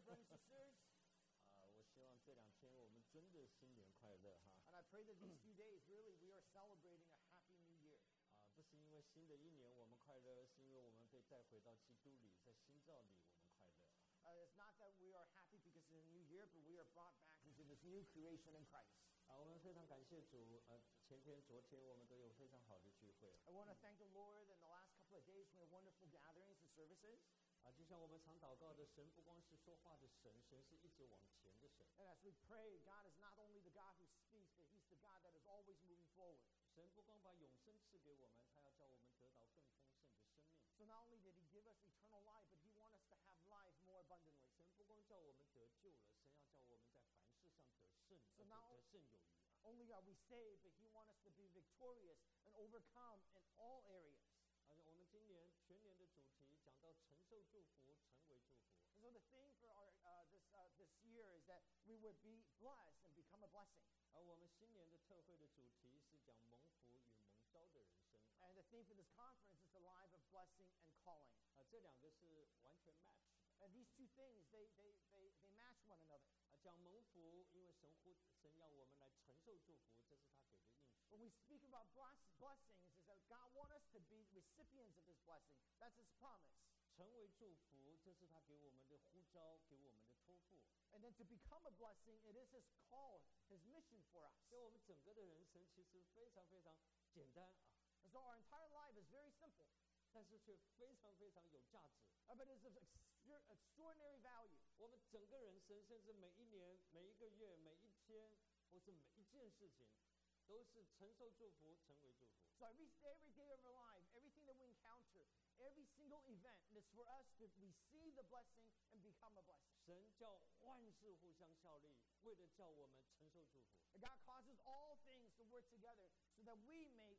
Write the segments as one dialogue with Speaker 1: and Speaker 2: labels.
Speaker 1: brothers and sisters.
Speaker 2: 我希望这2天我们真的新年快乐哈。
Speaker 1: And I pray that these few days, really, we are celebrating a happy new year.
Speaker 2: 不是因为新的一年我们快乐，而是因为我们被带回到基督里，在新造里我们快乐。
Speaker 1: It's not that we are happy because it's a new year, but we are brought back into this new creation in Christ.
Speaker 2: 我们非常感谢主，前天、昨天我们都有非常好的聚会。
Speaker 1: I want to thank the Lord. In the last couple of days, we had wonderful gatherings and services.
Speaker 2: 就像我们常祷告的，神不光是说话的神，神是一直往前的神。
Speaker 1: And as we pray, God is not only the God who speaks, but He's the God that is always moving forward.
Speaker 2: 神不光把永生赐给我们，他要叫我们得到更丰盛的生命。
Speaker 1: So not only did He give us eternal life, but He wants us to have life more abundantly.
Speaker 2: 神不光叫我们得救了，神要叫我们在凡事上得胜，而且得胜有余。
Speaker 1: Only are we saved, but He wants us to be victorious and overcome in all areas.
Speaker 2: 我们今年全年的主题讲到承受祝福，成为祝福。
Speaker 1: And so the theme for our this year is that we would be blessed and become a blessing.
Speaker 2: 而我们新年的特会的主题是讲蒙福与蒙召的人生。
Speaker 1: And the theme for this conference is the life of blessing and calling.
Speaker 2: 这2个是完全 match 的。
Speaker 1: And these two things, they match one another.
Speaker 2: 讲蒙福，因为神要我们来承受祝福，这是他给的应许。
Speaker 1: When we speak about blessings, is that God wants us to be recipients of this blessing. That's His promise.
Speaker 2: 成为祝福，这是他给我们的呼召，给我们的托付。
Speaker 1: And then to become a blessing, it is His call, His mission for us.
Speaker 2: 所以我们整个的人生其实非常非常简单啊。
Speaker 1: And so our entire life is very simple.
Speaker 2: 但是却非常非常有价值。
Speaker 1: But it's of extraordinary value.
Speaker 2: 我们整个人生，甚至每一年、每一个月、每一天，或是每一件事情，都是承受祝福，成为祝福。
Speaker 1: So every day of our life, everything that we encounter, every single event is for us to receive the blessing and become a blessing.
Speaker 2: 神叫万事互相效力，为了叫我们承受祝福。
Speaker 1: And God causes all things to work together so that we may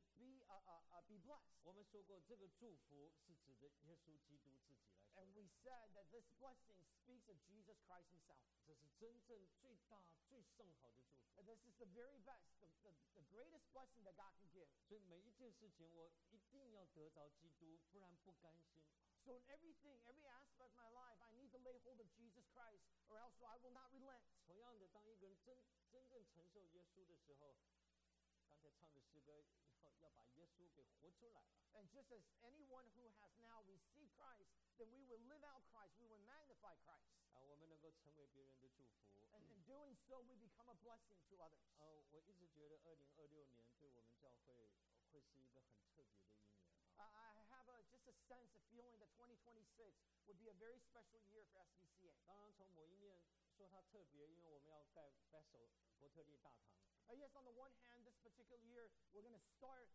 Speaker 1: be blessed.
Speaker 2: 我们说过，这个祝福是指的耶稣基督自己来说的。
Speaker 1: And we said that this blessing speaks of Jesus Christ Himself.
Speaker 2: 这是真正最大、最上好的祝福。
Speaker 1: And this is the very best, the greatest blessing that God can give.
Speaker 2: 所以每一件事情，我一定要得着基督，不然不甘心。
Speaker 1: So in everything, every aspect of my life, I need to lay hold of Jesus Christ, or else I will not relent.
Speaker 2: 同样的，当一个人真正承受耶稣的时候，刚才唱的诗歌要把耶稣给活出来了。
Speaker 1: And just as anyone who has now received Christ, then we will live out Christ. We will magnify Christ.
Speaker 2: 我们能够成为别人的祝福。
Speaker 1: And in doing so, we become a blessing to others.
Speaker 2: 我一直觉得2026年对我们教会会是一个很特别的一年。
Speaker 1: I have just a sense, a feeling that 2026 would be a very special year for SBCA.
Speaker 2: 当然，从某一面说它特别，因为我们要盖 Bethel 伯特利大堂。
Speaker 1: Yes, on the one hand, this particular year, we're going to start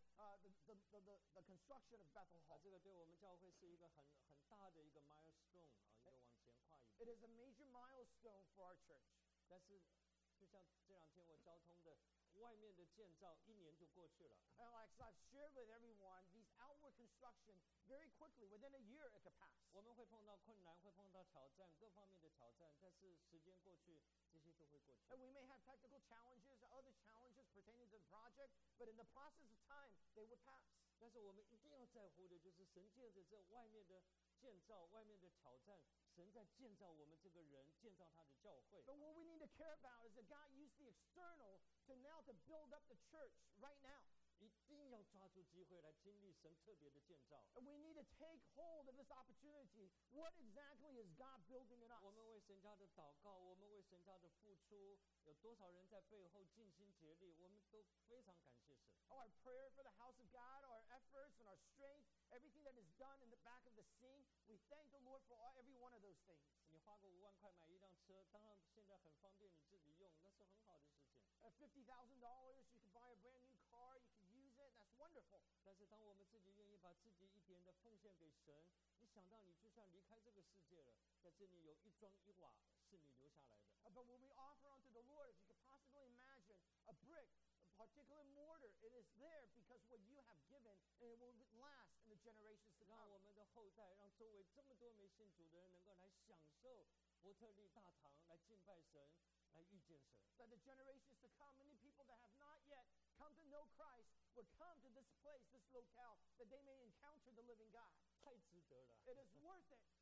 Speaker 1: the construction of Bethel Hall.
Speaker 2: 这个对我们教会是一个很大的一个 milestone 一个往前跨一步。
Speaker 1: It is a major milestone for our church.
Speaker 2: 但是，就像这2天我交通的。外面的建造1年就过去了。
Speaker 1: And like I've shared with everyone, these outward construction very quickly, within a year, it could pass.
Speaker 2: 我们会碰到困难，会碰到挑战，各方面的挑战。但是时间过去，这些都会过去。
Speaker 1: And we may have technical challenges, other challenges pertaining to the project, but in the process of time, they would pass.
Speaker 2: 但是我们一定要在乎的就是神借着这外面的建造、外面的挑战，神在建造我们这个人，建造他的教会。
Speaker 1: But what we need to care about is that God used the external to now to build up the church right now.
Speaker 2: 一定要抓住机会来经历神特别的建造。
Speaker 1: And we need to take hold of this opportunity. What exactly is God building in us?
Speaker 2: 我们为神家的祷告，我们为神家的付出，有多少人在背后尽心竭力，我们都非常感谢神。
Speaker 1: Our prayer for the house of God, our efforts and our strength, everything that is done in the back of the scene, we thank the Lord for every one of those things.
Speaker 2: 你花个5万块买一辆车，当然现在很方便，你自己用，那是很好的事情。
Speaker 1: $50,000, you can buy a brand new car, you can use it, that's wonderful.
Speaker 2: 但是当我们自己愿意把自己一点的奉献给神，你想到你就算离开这个世界了，在这里有一砖一瓦是你留下来的。
Speaker 1: But when we offer unto the Lord, if you could possibly imagine a brick, a particular mortar, it is there because what you have given, and it will last in the generations to come.
Speaker 2: 让我们的后代，让周围这么多没信主的人能够来享受伯特利大堂，来敬拜神，来遇见神。
Speaker 1: That the generations to come, many people that have not yet come to know Christ would come to this place, this locale, that they may encounter the living God.
Speaker 2: 太值得了。
Speaker 1: It is worth it.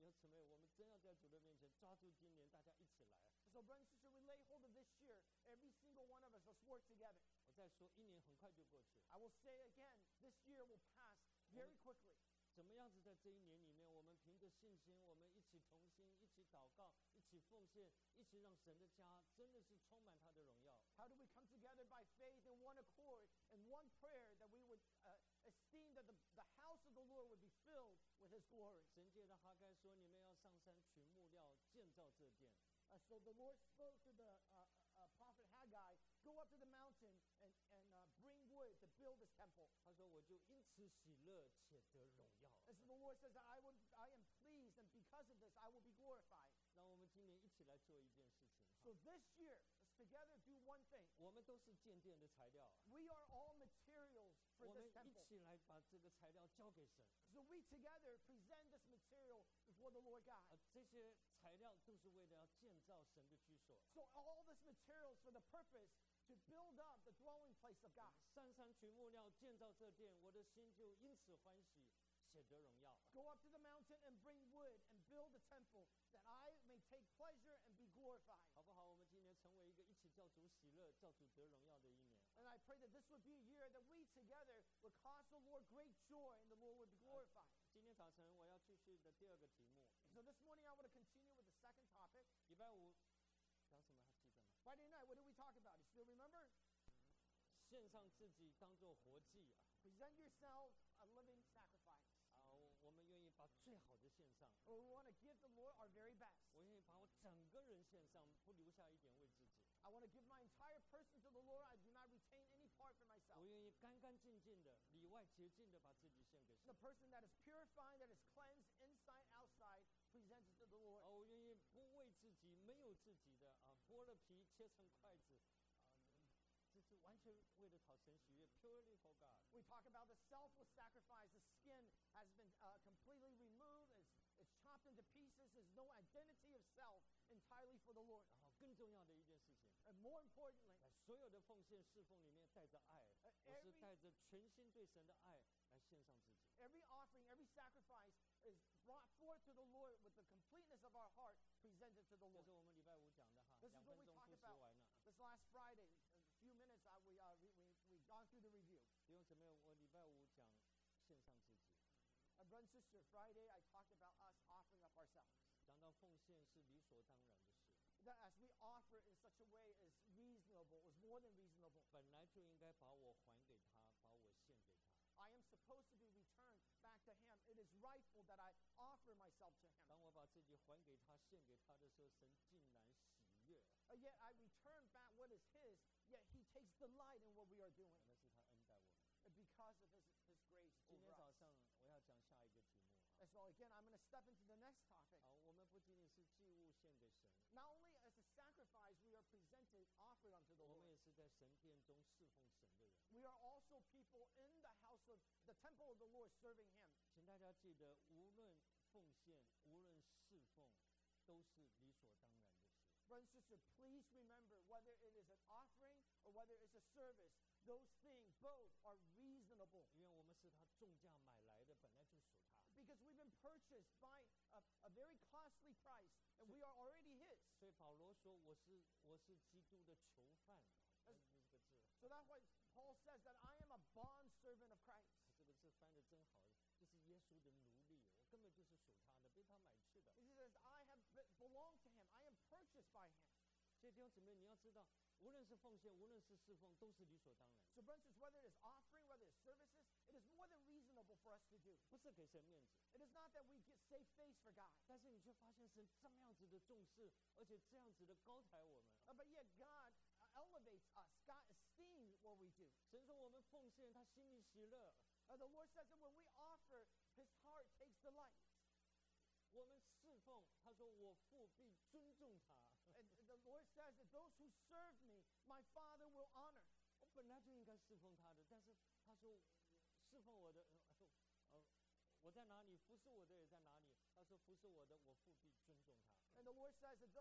Speaker 2: 弟兄姊妹，我们真要在主的面前抓住今年，大家一起来。
Speaker 1: So, brothers and sisters, we lay hold of this year. Every single one of us, let's work together.
Speaker 2: 我再说，一年很快就过去了。
Speaker 1: I will say again, this year will pass very quickly.
Speaker 2: 怎么样子在这一年里面，我们凭着信心，我们一起同心，一起祷告，一起奉献，一起让神的家真的是充满他的荣耀。
Speaker 1: How do we come together by faith in one accord and one prayer that we would esteem that the house of the Lord would be filled with His glory?
Speaker 2: 神借着哈该说：“你们要上山取木料，建造这殿。”
Speaker 1: So the Lord spoke to the prophet Haggai, go up to the mountain and bring wood to build this temple.
Speaker 2: 他说：“我就因此喜乐，且得荣耀。”
Speaker 1: And so the Lord says that I am pleased, and because of this, I will be glorified.
Speaker 2: 让我们今年一起来做一件事情。
Speaker 1: So this year, let's together do one thing.
Speaker 2: 我们都是建殿的材料，
Speaker 1: We are all materials for
Speaker 2: 我们
Speaker 1: this
Speaker 2: 一
Speaker 1: temple.
Speaker 2: 起来把这个材料交给神。
Speaker 1: So we together present this material before the Lord God.
Speaker 2: 这些材料都是为了要建造神的居所。
Speaker 1: So all this materials for the purpose to build up the dwelling place of God.
Speaker 2: 上山取木料，建造这殿，我的心就因此欢喜，显得荣耀。
Speaker 1: Go up to the mountain and bring wood and build a temple that I may take pleasure and be glorified.
Speaker 2: 好不好？我们今年成为一个一起叫主喜乐、叫主得荣耀的一年。
Speaker 1: And I pray that this would be a year that we together would cause the Lord great joy and the Lord would be glorified.
Speaker 2: 今天早晨我要继续的第二个题目。
Speaker 1: So this morning I want to continue with the second topic.
Speaker 2: 礼拜五讲什么？还记得吗？
Speaker 1: Friday night, what did we talk about? You still remember?
Speaker 2: 献上自己当作活祭啊！
Speaker 1: Present yourselves a living sacrifice.
Speaker 2: 我们愿意把最好的献上，
Speaker 1: We want to give the Lord our very best.
Speaker 2: 我愿意把我整个人献上，不留下一点为自己。
Speaker 1: I want to give my entire person to the Lord. I do not retain any part for myself.
Speaker 2: 我愿意干干净净的、里外洁净的把自己献给神
Speaker 1: The。person that is purified, that is cleansed inside, outside, presented to the Lord.
Speaker 2: 我愿意不为自己、没有自己的剥了皮切成筷子这是完全为了讨神喜悦 ，purely for God。
Speaker 1: We talk about the selfless sacrifice. The skin has been completely removed. It's chopped into pieces. There's no identity of self, entirely for the Lord.
Speaker 2: 然后更重要的一件事情，
Speaker 1: And more importantly,
Speaker 2: 在所有的奉献侍奉里面带着爱，我是带着全心对神的爱来献上自己。
Speaker 1: every offering, every sacrifice is brought forth to the Lord with the completeness of our heart presented to the
Speaker 2: 这
Speaker 1: Lord.
Speaker 2: 是我们礼拜五讲的哈，
Speaker 1: This is
Speaker 2: 2
Speaker 1: what
Speaker 2: 分
Speaker 1: we
Speaker 2: 钟
Speaker 1: talked
Speaker 2: 复习
Speaker 1: about
Speaker 2: 完了。
Speaker 1: this last Friday. A few minutes, we've gone through the review.
Speaker 2: 弟兄姊妹，我礼拜五讲献上自己，
Speaker 1: Brother and sister, Friday I talked about us offering up ourselves.
Speaker 2: 讲到奉献是理所当然的事，
Speaker 1: That as we offer in such a way is reasonable, is more than reasonable.
Speaker 2: 本来就应该把我还给他，把我献给他。
Speaker 1: I am supposed to be returned back to Him. It is rightful that I offer myself to Him.
Speaker 2: 当我把自己还给他、献给他的时候，神竟然喜悦，
Speaker 1: Yet I return back what is His, yet He takes delight in what we are doing.
Speaker 2: 那是他恩待我们。
Speaker 1: Because of His grace
Speaker 2: 今
Speaker 1: over
Speaker 2: 天早
Speaker 1: us.
Speaker 2: 上我要讲下一个题目
Speaker 1: And so again, I'm going to step into the next topic.
Speaker 2: 我们不仅仅是祭物献给神，
Speaker 1: Not only as a sacrifice we are presented, offered unto the
Speaker 2: 我们
Speaker 1: Lord,
Speaker 2: 也是在神殿中侍奉神的人。
Speaker 1: we are also people in the house of the temple of the Lord serving Him.
Speaker 2: 请大家记得，无论奉献，无论侍奉，都是理所当然的事。
Speaker 1: Brother and sister, please remember whether it is an offering or whether it's a service, those things both are reasonable
Speaker 2: 因为我们是他重价买来的，本来就属他。
Speaker 1: because we've been purchased by a very costly price and we are already His.
Speaker 2: 所以保罗说：“我是基督的囚犯。”这个字，
Speaker 1: So that's why Paul says that I am a bond servant of Christ.
Speaker 2: 这个字翻的真好，就是耶稣的奴隶，我根本就是属他的，被他买去的。
Speaker 1: He says, I have belonged to Him. I am purchased by Him.
Speaker 2: 所以弟兄姊妹，你要知道，无论是奉献，无论是侍奉，都是理所当然，
Speaker 1: So, brothers and sisters, whether it is offering, whether it's services, it is more than reasonable for us to do.
Speaker 2: 不是给神面子。
Speaker 1: It is not that we get save face for God,
Speaker 2: 但是你却发现神这么样子的重视，而且这样子的高抬我们。
Speaker 1: but yet God elevates us. God esteems what we do.
Speaker 2: 神说我们奉献，他心里喜乐；
Speaker 1: The Lord says that when we offer, His heart takes delight.
Speaker 2: 我们侍奉，他说我父必尊重他。
Speaker 1: And the Lord says that those who serve me, my Father will honor.
Speaker 2: 我本来就应该侍奉他的，但是他说侍奉我的，我在哪里，服侍我的也在哪里。他说服侍我的，我父必尊重他。
Speaker 1: And the Lord says that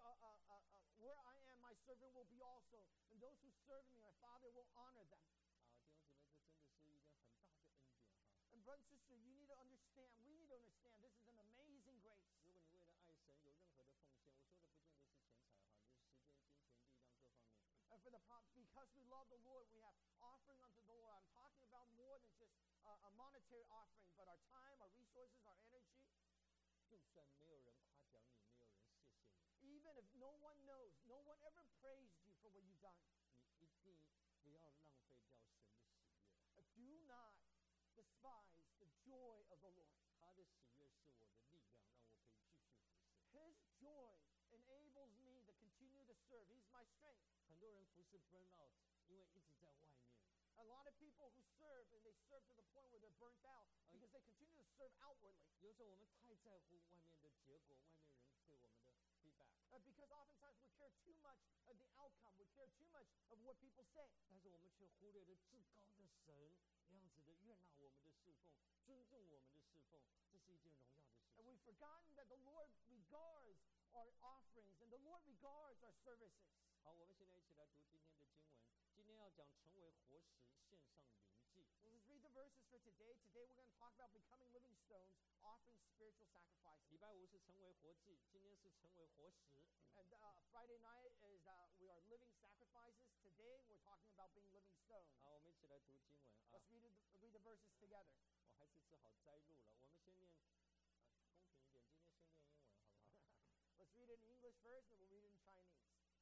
Speaker 1: where I am, my servant will be also. And those who serve me, my Father will honor them.
Speaker 2: 弟兄姊妹，这真的是一件很大的恩典哈！
Speaker 1: And brother and sister, you need to understand, we need to understand, this is an amazing grace.
Speaker 2: 如果你为
Speaker 1: because we love the Lord, we have offering unto the Lord. I'm talking about more than just a monetary offering, but our time, our resources, our energy.
Speaker 2: 就算没有人夸奖你，没有人谢谢你，
Speaker 1: Even if no one knows, no one ever praised you for what you've done.
Speaker 2: 你一定不要浪费掉神的喜悦。
Speaker 1: Do not despise the joy of the Lord.
Speaker 2: 他的喜悦是我的力量，让我可以继续服侍。
Speaker 1: His joy enables me to continue to serve. He's my strength.
Speaker 2: 很多人服侍 burn out， 因为一直在外面。
Speaker 1: A lot of people who serve, and they serve to the point where they're burnt out because they continue to serve outwardly.
Speaker 2: 有时候我们太在乎外面的结果，外面人对我们的 feedback，
Speaker 1: Because oftentimes we care too much of the outcome. We care too much of what people say.
Speaker 2: 但是我们却忽略了至高的神那样子的悦纳我们的侍奉，尊重我们的侍奉，这是一件荣耀的事
Speaker 1: And
Speaker 2: 情。
Speaker 1: we've forgotten that the Lord regards our offerings and the Lord regards our services.
Speaker 2: 好，我们现在一起来读今天的经文。今天要讲成为活石，献上灵祭。
Speaker 1: Well, let's read the verses for today. Today we're going to talk about becoming living stones, offering spiritual sacrifices.
Speaker 2: 礼拜五是成为活祭，今天是成为活石。
Speaker 1: And Friday night is we are living sacrifices. Today we're talking about being living stones.
Speaker 2: 好，我们一起来读经文啊
Speaker 1: Let's。read the verses together.
Speaker 2: 我还是只好摘录了。我们先念，公平一点，今天先念英文好不好？
Speaker 1: Let's read it in English first, and we'll read it in Chinese.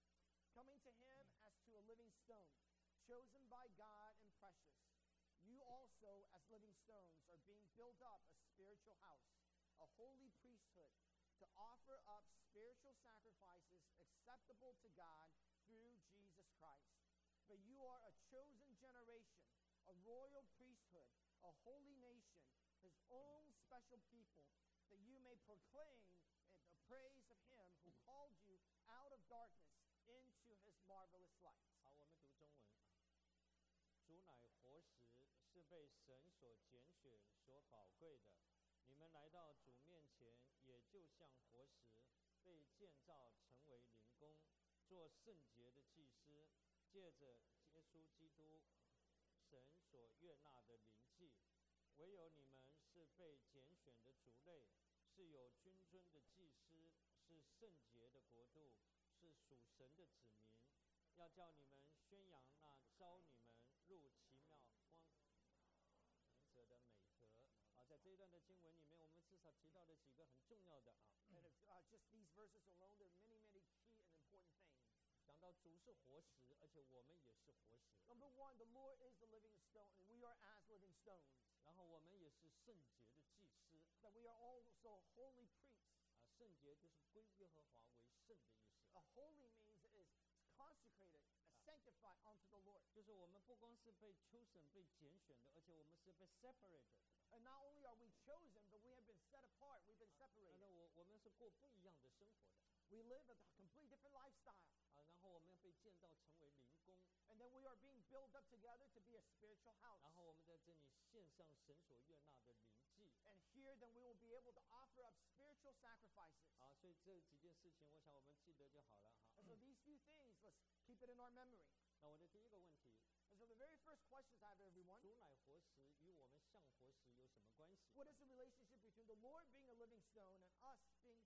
Speaker 1: Coming to him as to a living stone, chosen by God and precious. You also, as living stones, are being built up a spiritual house, a holy priesthood, to offer up spiritual sacrifices acceptable to God through Jesus Christ. But you are a chosen generation, a royal priesthood, a holy nation, his own special people, that you may proclaim the praise of him who called you out of darkness into his marvelous light.
Speaker 2: 好，我们读中文。主乃活石，是被神所拣选、所宝贵的。你们来到主面前，也就像活石，被建造成为灵宫，做圣洁的祭司，借着耶稣基督，神所悦纳的灵祭。唯有你们是被拣选的族类，是有君尊的祭司，是圣洁的国度，是属神的子民。要叫你们宣扬那召你们入奇妙光者的美德。啊，在这一段的经文里面，我们至少提到了几个很重要的啊。
Speaker 1: And it's, just these verses alone, there are many, many key and important things.
Speaker 2: 讲到主是活石，而且我们也是活石。
Speaker 1: Number one, the Lord is the living stone, and we are as living stones.
Speaker 2: 然后我们也是圣洁的祭司。
Speaker 1: That we are also holy priests.
Speaker 2: 啊，圣洁就是归耶和华为圣的意思。
Speaker 1: Holy means it is consecrated, sanctified unto the Lord.
Speaker 2: 就是我们不光是被chosen、被拣选的，而且我们是被 separated 的。
Speaker 1: And not only are we chosen, but we have been set apart. We've been
Speaker 2: 那
Speaker 1: separated.
Speaker 2: 我们是过不一样的生活的。
Speaker 1: We live a completely different lifestyle.
Speaker 2: 啊，然后我们要被建造成为灵宫。
Speaker 1: And then we are being built up together to be a spiritual house.
Speaker 2: 然后我们在这里献上神所悦纳的灵祭。
Speaker 1: And here, then we will be able to offer up spiritual sacrifices.
Speaker 2: 啊，所以这几件事情，我想我们记得就好了哈。
Speaker 1: And so these few things, let's keep it in our memory.
Speaker 2: 那我的第一个问题，
Speaker 1: And so the very first questions I have, everyone,
Speaker 2: 主乃活石，与我们像活石有什么关系？
Speaker 1: what is the relationship between the Lord being a living stone and us being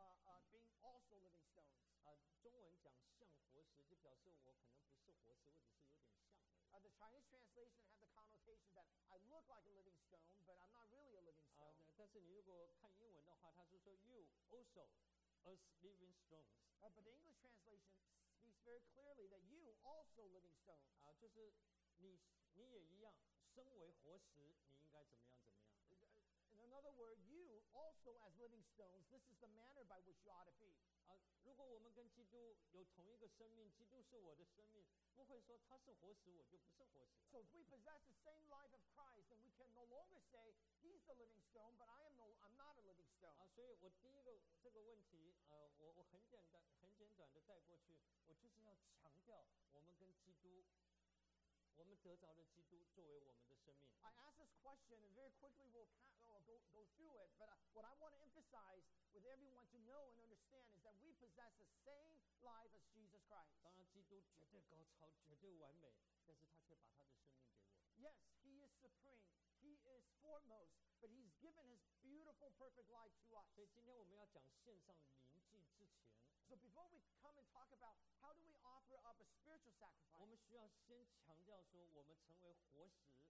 Speaker 1: also living stones?
Speaker 2: 啊，中文讲像活石，就表示我可能不是活石，我只是有点像而已。
Speaker 1: The Chinese translation had the connotation that I look like a living stone, but I'm not really a living
Speaker 2: 啊
Speaker 1: stone.，
Speaker 2: 但是你如果看英文的话，他是说 You also as living stones。
Speaker 1: But the English translation speaks very clearly that you also living stones.
Speaker 2: 啊，就是你也一样，身为活石，你应该怎么样怎么样。
Speaker 1: In another word, you also as living stones, this is the manner by which you ought to be.
Speaker 2: 啊，如果我们跟基督有同一个生命，基督是我的生命，不会说他是活石，我就不是活石了。
Speaker 1: So if we possess the same life of Christ, then we can no longer say he's the living stone, but I'm not a living stone.
Speaker 2: 啊，所以我第一个这个问题，我很简短的带过去，我就是要强调我们跟基督。我们得着了基督作为我们的生命。
Speaker 1: I asked this question, and very quickly we'll go through it. But what I want to emphasize with everyone to know and understand is that we possess the same life as Jesus Christ.
Speaker 2: 当然，基督绝对高超，绝对完美，但是他却把他的生命给我。
Speaker 1: Yes, he is supreme. He is foremost, but he's given his beautiful, perfect life to us.
Speaker 2: 所以今天我们要讲线上灵祭之前，
Speaker 1: So before we come and talk about how do we offer up a spiritual
Speaker 2: 我
Speaker 1: sacrifice,
Speaker 2: 们需要先强调说，我们成为活石，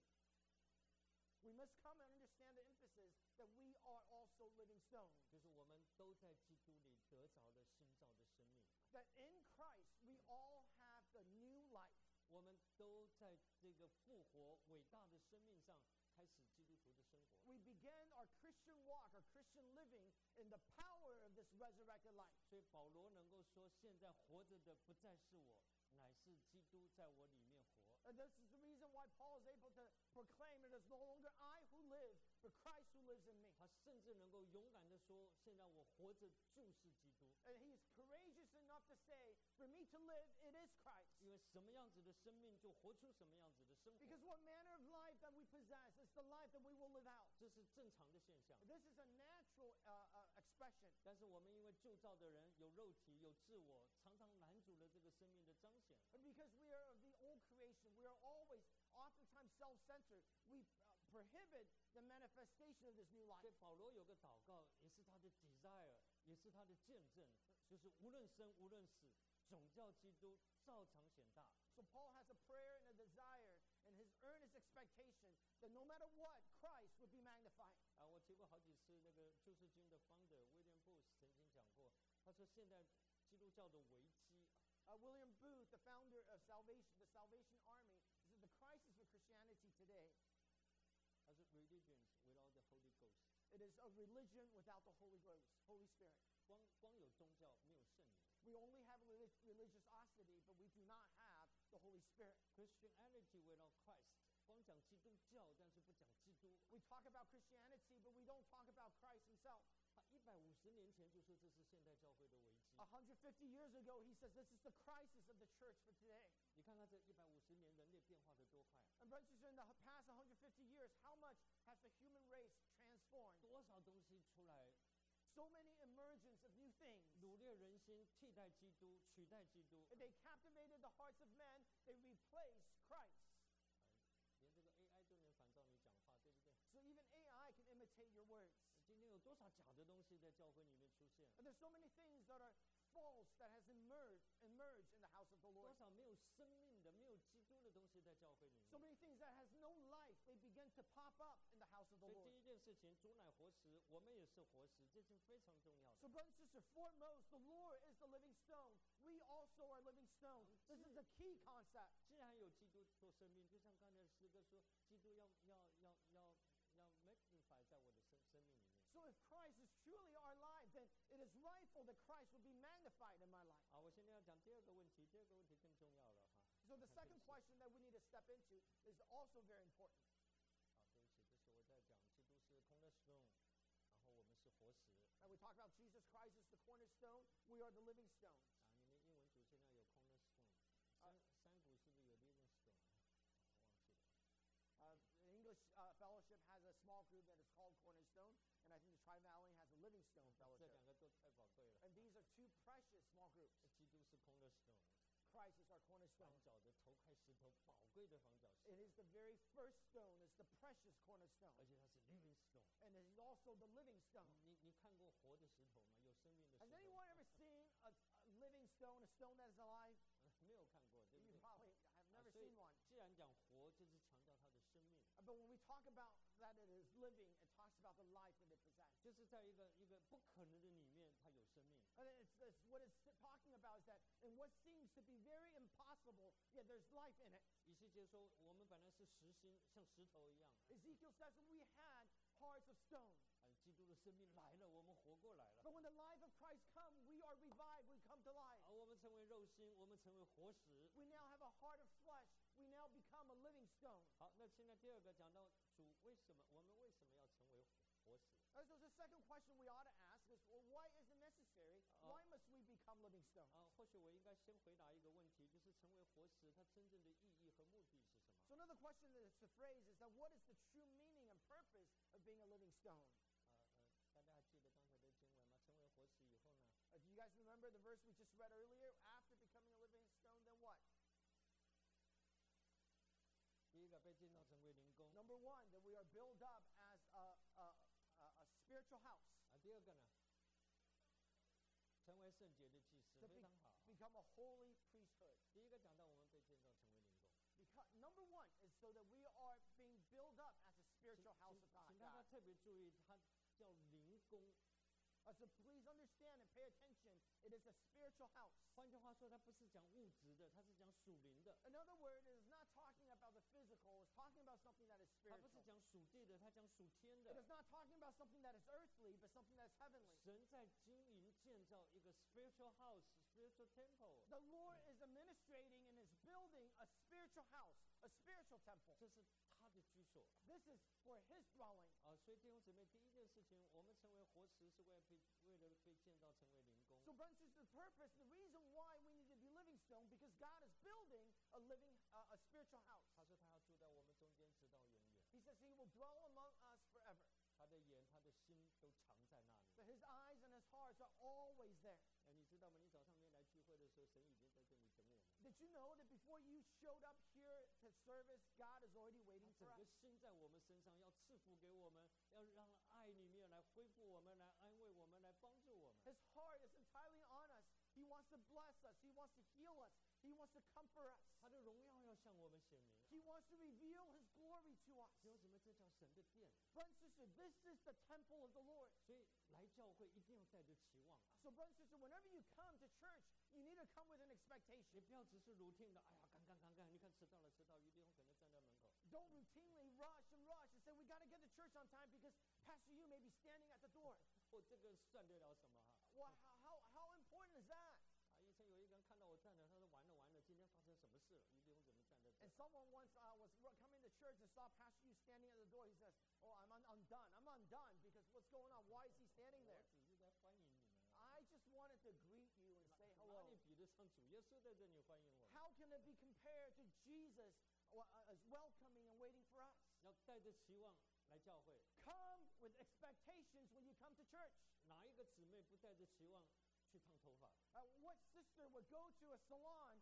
Speaker 1: we must come and understand the emphasis that we are also living stones.
Speaker 2: 就是我们都在基督里得着了新造的生命，
Speaker 1: That in Christ we all have the new life.
Speaker 2: 我们都在这个复活伟大的生命上开始基督徒的生活。
Speaker 1: We begin our Christian walk, our Christian living in the power of this resurrected life.
Speaker 2: 所以保罗能够说，现在活着的不再是我，乃是基督在我里面活。
Speaker 1: And this is the reason why Paul is able to proclaim it is no longer I who live, but Christ who lives in me.
Speaker 2: 他甚至能够勇敢地说，现在我活着就是基督。
Speaker 1: And he's courageous enough to say, for me to live, it is Christ.
Speaker 2: 因为什么样子的生命，就活出什么样子的生活，
Speaker 1: Because what manner of life that we possess is the life that we will live out.
Speaker 2: 这是正常的现象。
Speaker 1: This is a natural expression.
Speaker 2: 但是我们因为旧造的人有肉体有自我，常常拦阻了这个生命的彰显。
Speaker 1: But because we are of the old creation, we are always, oftentimes self-centered. We prohibit the manifestation of this new
Speaker 2: 所
Speaker 1: life.
Speaker 2: 以保罗有个祷告，也是他的 desire， 也是他的见证，就是无论生无论死，总叫基督照常显大。
Speaker 1: So Paul has a prayer and a desire and his earnest expectation that no matter what, Christ would be magnified.
Speaker 2: 我提过好几次，那个救世军的 founder William Booth 曾经讲过，他说现在基督教的危机，
Speaker 1: William Booth, the founder of the Salvation Army, said the crisis for Christianity today,
Speaker 2: 他是 religions without the Holy Ghost，
Speaker 1: it is a religion without the Holy Ghost, Holy Spirit.
Speaker 2: 光有宗教没有圣灵。
Speaker 1: We only have religiosity, but we do not have the Holy Spirit.
Speaker 2: Christianity without Christ， 光讲基督教，但是不讲基督。
Speaker 1: We talk about Christianity, but we don't talk about Christ himself.
Speaker 2: 他150年前就说这是现代教会的危机。
Speaker 1: 150 years ago, he says this is the crisis of the church for today.
Speaker 2: 你看看这150年人类变化的多快，
Speaker 1: And brothers and sisters, in the past 150 years, how much has the human race transformed?
Speaker 2: 多少东西出来，
Speaker 1: So many emergence of new things.
Speaker 2: 掳掠人心，替代基督，取代基督。
Speaker 1: And they captivated the hearts of men. They replaced Christ.
Speaker 2: 连这个 AI 都能反照你讲话，对不对？
Speaker 1: So even AI can imitate your words.
Speaker 2: 今天有多少假的东西在教会里面出现？
Speaker 1: And there's so many things that are false that has emerged in the house of the
Speaker 2: 多
Speaker 1: Lord.
Speaker 2: 少没有生命的、没有基督的东西在教会里
Speaker 1: So
Speaker 2: 面？
Speaker 1: many things that has no life, they begin to pop up in the house of the
Speaker 2: 所以
Speaker 1: Lord.
Speaker 2: 第一件事情，主乃活石，我们也是活石，这是非常重要的。
Speaker 1: So brothers and sisters, foremost, the Lord is the living stone. We also are living stones. This is a key concept.
Speaker 2: 既然有基督做生命，就像刚才的诗歌说，基督要 magnify 在我的生命里面。
Speaker 1: So if Christ is truly our life, then it is rightful that Christ would be magnified in my life.
Speaker 2: 我现在要讲第二个问题，第二个问题更重要了哈。
Speaker 1: So the second question that we need to step into is also very important.
Speaker 2: 对不起，这是我在讲基督是 cornerstone， 然后我们是活石。
Speaker 1: And we talk about Jesus Christ as the cornerstone. We are the living stones.
Speaker 2: 你们英文组现在有 cornerstone， 山谷是不是有 living stone？ 忘记了。
Speaker 1: The English fellowship has a small group that is called Cornerstone, and I think the Tri-Valley has a Living Stone
Speaker 2: 这
Speaker 1: fellowship.
Speaker 2: 两个都太宝贵了。
Speaker 1: And these are two precious small groups.
Speaker 2: 基督是 cornerstone，
Speaker 1: Christ is our
Speaker 2: 房
Speaker 1: cornerstone.
Speaker 2: 角的头块石头，宝贵的房角石，
Speaker 1: It is the very first stone. It's the precious cornerstone.
Speaker 2: 而且它是 living stone。
Speaker 1: And it is also the living stone.
Speaker 2: 你看过活的石头吗？有生命的石
Speaker 1: Has
Speaker 2: 头？
Speaker 1: anyone ever seen a living stone, a stone that is alive?
Speaker 2: 没有看过，对不
Speaker 1: You
Speaker 2: 对？
Speaker 1: probably have never
Speaker 2: 所以
Speaker 1: seen one.
Speaker 2: 既然讲活，就是强调它的生命，
Speaker 1: But when we talk about that it is living, it talks about the life that it possesses.
Speaker 2: 就是在一个不可能的里面，它有生命。
Speaker 1: And it's what it's talking about is that in what seems to be very impossible, yeah, there's life in it.
Speaker 2: 以西结说，我们本来是实心，像石头一样。
Speaker 1: Ezekiel says that we had hearts of stone.
Speaker 2: 基督的生命来了，我们活过来了。
Speaker 1: But when the life of Christ comes, we are revived, we come to life.
Speaker 2: 我们成为肉心，我们成为活石。
Speaker 1: We now have a heart of flesh. We now become a living stone.
Speaker 2: 好，那现在第二个讲到主我们为什么要成为活石？
Speaker 1: So the second question we ought to ask is, well, why is it necessary? Why must we become living stones?
Speaker 2: 或许我应该先回答一个问题，就是成为活石，它真正的意义和目的是什么？
Speaker 1: So another question that's the phrase is that what is the true meaning and purpose of being a living stone?
Speaker 2: 大家还记得刚才的经文吗？成为活石以后呢？
Speaker 1: Do you guys remember the verse we just read earlier? After becoming a living stone, then what?
Speaker 2: 第一个被建造成为灵宫。
Speaker 1: Number one, that we are built up as a spiritual house.
Speaker 2: 第二个呢？成为圣洁的祭司，
Speaker 1: to
Speaker 2: 非常好。
Speaker 1: become a holy priesthood.
Speaker 2: 第一个讲到我们被建造成为灵宫，
Speaker 1: Because number one is so that we are being built up as a spiritual house of
Speaker 2: 请大家
Speaker 1: God.
Speaker 2: 特别注意，它叫灵宫。
Speaker 1: So please understand and pay attention. It is a spiritual house.
Speaker 2: 换句话说，它不是讲物质的，它是讲属灵的。
Speaker 1: In other words, it is not talking about the physical. It's talking about something that is
Speaker 2: 它不是
Speaker 1: spiritual.
Speaker 2: 讲属地的，它讲属天
Speaker 1: It
Speaker 2: 的。
Speaker 1: is not talking about something that is earthly, but something that is heavenly.
Speaker 2: 神在经营建造一个 spiritual house, spiritual temple，
Speaker 1: The Lord is administrating and is building a spiritual house, a spiritual temple.
Speaker 2: 这是他的居所。
Speaker 1: This is for His dwelling.
Speaker 2: 所以弟兄姊妹，第一件事情，我们成为活石，是为了被建造成为灵宫。
Speaker 1: So, brothers and sisters, the purpose, the reason why we need to be living stone, because God is building a living, a spiritual house.
Speaker 2: 他说他要住在我们中间，直到永远。
Speaker 1: He says He will dwell among us forever.
Speaker 2: 他的眼、他的心都藏在那里。
Speaker 1: That His eyes and His hearts are always there.
Speaker 2: 你知道吗？你早上没来聚会的时候，神已经在这里等我们。
Speaker 1: Did you know that before you showed up here to service, God is already
Speaker 2: 他
Speaker 1: waiting
Speaker 2: 整
Speaker 1: for
Speaker 2: 个
Speaker 1: us?
Speaker 2: 心在我们身上，要赐福给我们，要让爱里面来恢复我们，来安慰我们，来帮助我们。
Speaker 1: His heart is entirely on us. He wants to bless us. He wants to heal us. He wants to comfort us.
Speaker 2: 他的荣耀要向我们显明。
Speaker 1: He wants to reveal His glory to us.
Speaker 2: 弟兄姊妹，这叫神的殿。
Speaker 1: Brothers and sisters, this is the temple of the Lord.
Speaker 2: 所以来教会一定要带着期望，
Speaker 1: So, brothers and sisters, whenever you come to church, you need to come with an expectation.
Speaker 2: 也不要只是 routine 的。哎呀，赶，你看迟到了，于弟兄可能站在门口。
Speaker 1: Don't routinely rush and say, we got to get to church on time because Pastor Yu may be standing at the door.
Speaker 2: 这个算得了什么哈？
Speaker 1: Well, how important is that?
Speaker 2: 以前有一个人看到我站着，他说完了，今天发生什么事了？于弟兄怎么站在这
Speaker 1: And？ someone once was coming to church and saw Pastor Yu standing at the door. He says, oh, I'm undone. I'm undone because what's going on? Why is he standing
Speaker 2: 我
Speaker 1: there?
Speaker 2: 只是在欢迎你们啊。
Speaker 1: I just wanted to greet you and say
Speaker 2: 哪
Speaker 1: hello.
Speaker 2: 里比得上主耶稣在这里欢迎我们？
Speaker 1: How can it be compared to Jesus as welcoming and waiting for us?
Speaker 2: 要带着期望来教会。
Speaker 1: Come with expectations when you come to church.
Speaker 2: 哪一个姊妹不带着期望去烫头发？
Speaker 1: What sister would go to a salon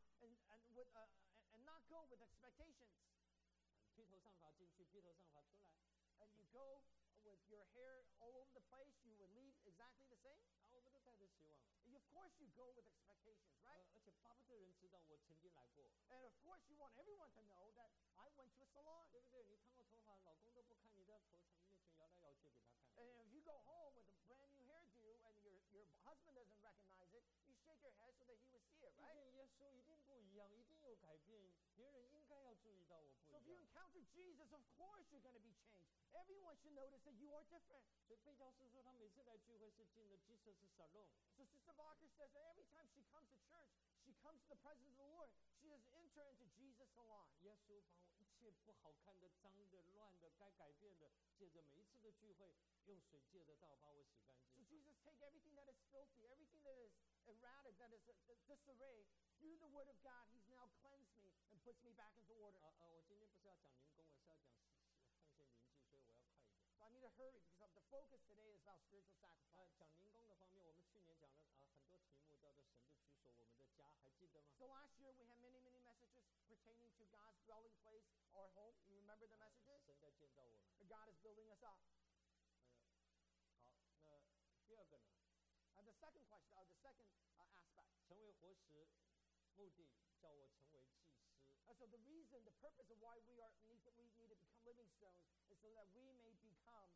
Speaker 1: and not go with expectations?
Speaker 2: 披头散发进去，披头散发出来。
Speaker 1: And you go with your hair all over the place, you would leave exactly the same?
Speaker 2: 我们都带着期望。
Speaker 1: Of course you go with expectations, right?
Speaker 2: 而且巴不得人知道我曾经来过，
Speaker 1: And of course you want everyone to know that I went to a salon.
Speaker 2: 对不对？你烫过头发，老公都不看，你在头面前摇来摇去给他看。
Speaker 1: And if you go home with a brand new hairdo and your husband doesn't recognize it, you shake your head so that he would see it,
Speaker 2: 遇
Speaker 1: right?
Speaker 2: 见耶稣一定不一样，一定有改变，别人应该要注意到我不
Speaker 1: So if
Speaker 2: 一
Speaker 1: you
Speaker 2: 样。
Speaker 1: encounter Jesus, of course you're going to be changed. Everyone should notice that you are different.
Speaker 2: 所以贝教师说，他每次来聚会是进了 Jesus Salon，
Speaker 1: So Sister Barker says that every time she comes to church, she comes to the presence of the Lord. She doesn't enter into Jesus' salon.
Speaker 2: 耶稣把我一切不好看的、脏的、乱的、该改变的，借着每一次的聚会，用水借的道把我洗干
Speaker 1: So
Speaker 2: 净。
Speaker 1: Jesus take everything that is filthy, everything that is erratic, that is disarray. Through the word of God, He's now cleansed me and puts me back into order.
Speaker 2: 我今天不是要讲灵工，我是要讲奉献灵祭，所以我要快一点。
Speaker 1: So I need to hurry because the focus today is about spiritual sacrifice.
Speaker 2: 讲灵工的方面，我们去年讲了很多题目，叫做神的居所，我们的家，还记得吗？
Speaker 1: So last year we had many messages pertaining to God's dwelling place, our home. You remember the messages?
Speaker 2: 神在建造我们。
Speaker 1: God is building us up.
Speaker 2: 好，那第二个呢？
Speaker 1: The second question, the second aspect.
Speaker 2: 成为活石，目的叫我成为祭司。
Speaker 1: So the reason, the purpose of why we need to become living stones is so that we may become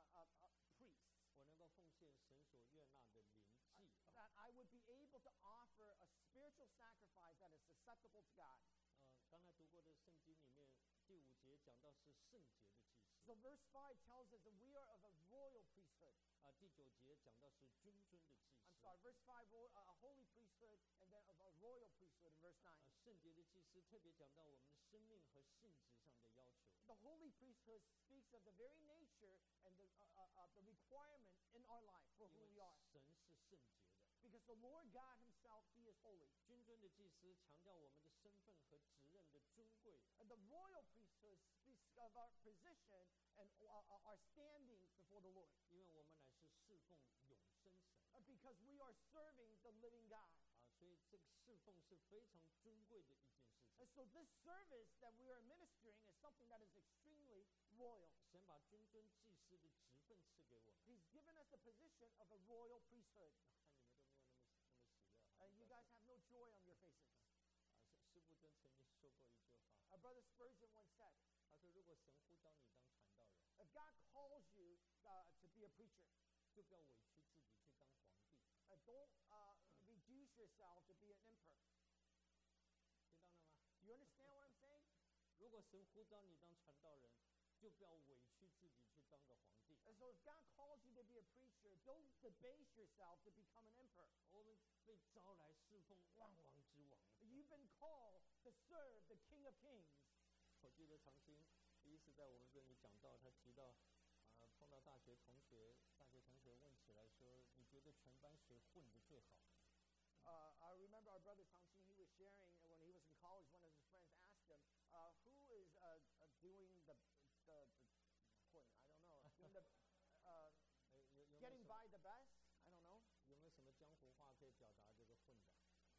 Speaker 1: priests.
Speaker 2: 我能够奉献神所悦纳的灵祭。
Speaker 1: That I would be able to offer a spiritual sacrifice that is acceptable to God.
Speaker 2: 刚才读过的圣经里面第5节讲到是圣洁的祭司。
Speaker 1: So verse 5 tells us that we are of a royal priesthood.
Speaker 2: 第9节讲到是君尊的祭
Speaker 1: I'm
Speaker 2: 司。
Speaker 1: sorry, verse 5, a holy priesthood, and then of a royal priesthood in verse 9.
Speaker 2: 圣洁的祭司特别讲到我们的生命和性质上的要求。
Speaker 1: The holy priesthood speaks of the very nature and the requirement in our life for
Speaker 2: 因
Speaker 1: who
Speaker 2: 为
Speaker 1: we are.
Speaker 2: 神是圣洁的。
Speaker 1: Because the Lord God Himself, He is holy.
Speaker 2: 君尊的祭司强调我们的身份和职任的尊贵。
Speaker 1: And the royal priesthood speaks of our position and our standing before the Lord.
Speaker 2: 因为我们乃是侍奉永生神。
Speaker 1: Because we are serving the living God.
Speaker 2: 所以这个侍奉是非常尊贵的一件事情。
Speaker 1: And so this service that we are administering is something that is extremely royal.
Speaker 2: 神把君尊祭司的职分赐给我们。
Speaker 1: He's given us the position of a royal priesthood.
Speaker 2: 看你们都没有那么喜
Speaker 1: guys have no joy on your faces.
Speaker 2: 师傅真曾经说过一句话，
Speaker 1: Our brother Spurgeon once said,
Speaker 2: 他说：“如果神呼召你当传道人，
Speaker 1: if God calls you to be a preacher,
Speaker 2: 就不要委屈自己去当皇帝。
Speaker 1: don't reduce yourself to be an emperor.
Speaker 2: 听到了吗？
Speaker 1: You understand what I'm saying?
Speaker 2: 如果神呼召你当传道人，就不要委屈自己去当个皇帝。
Speaker 1: And so if God calls you to be a preacher, don't debase yourself to become an emperor.
Speaker 2: 我们被招来侍奉万王之王。
Speaker 1: You've been called to serve the King of Kings.
Speaker 2: 我记得长青第一次在我们这里讲到，他提到，碰到大学同学问起来说，你觉得全班谁混得最好？
Speaker 1: I remember our brother Tangxin, he was sharing when he was in college, one of his friends asked him, who is doing the doing the, getting by the best? I don't know.
Speaker 2: 有没有什么江湖话可以表达这个混的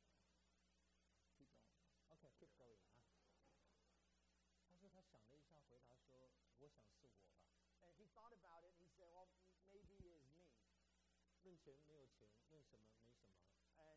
Speaker 1: Keep going.
Speaker 2: ？OK, keep going 啊。他说他想了一下，回答说：“我想是我吧。
Speaker 1: And he thought about it, and he said, well, maybe it's me.
Speaker 2: 论钱没有钱，论什么没什么。
Speaker 1: And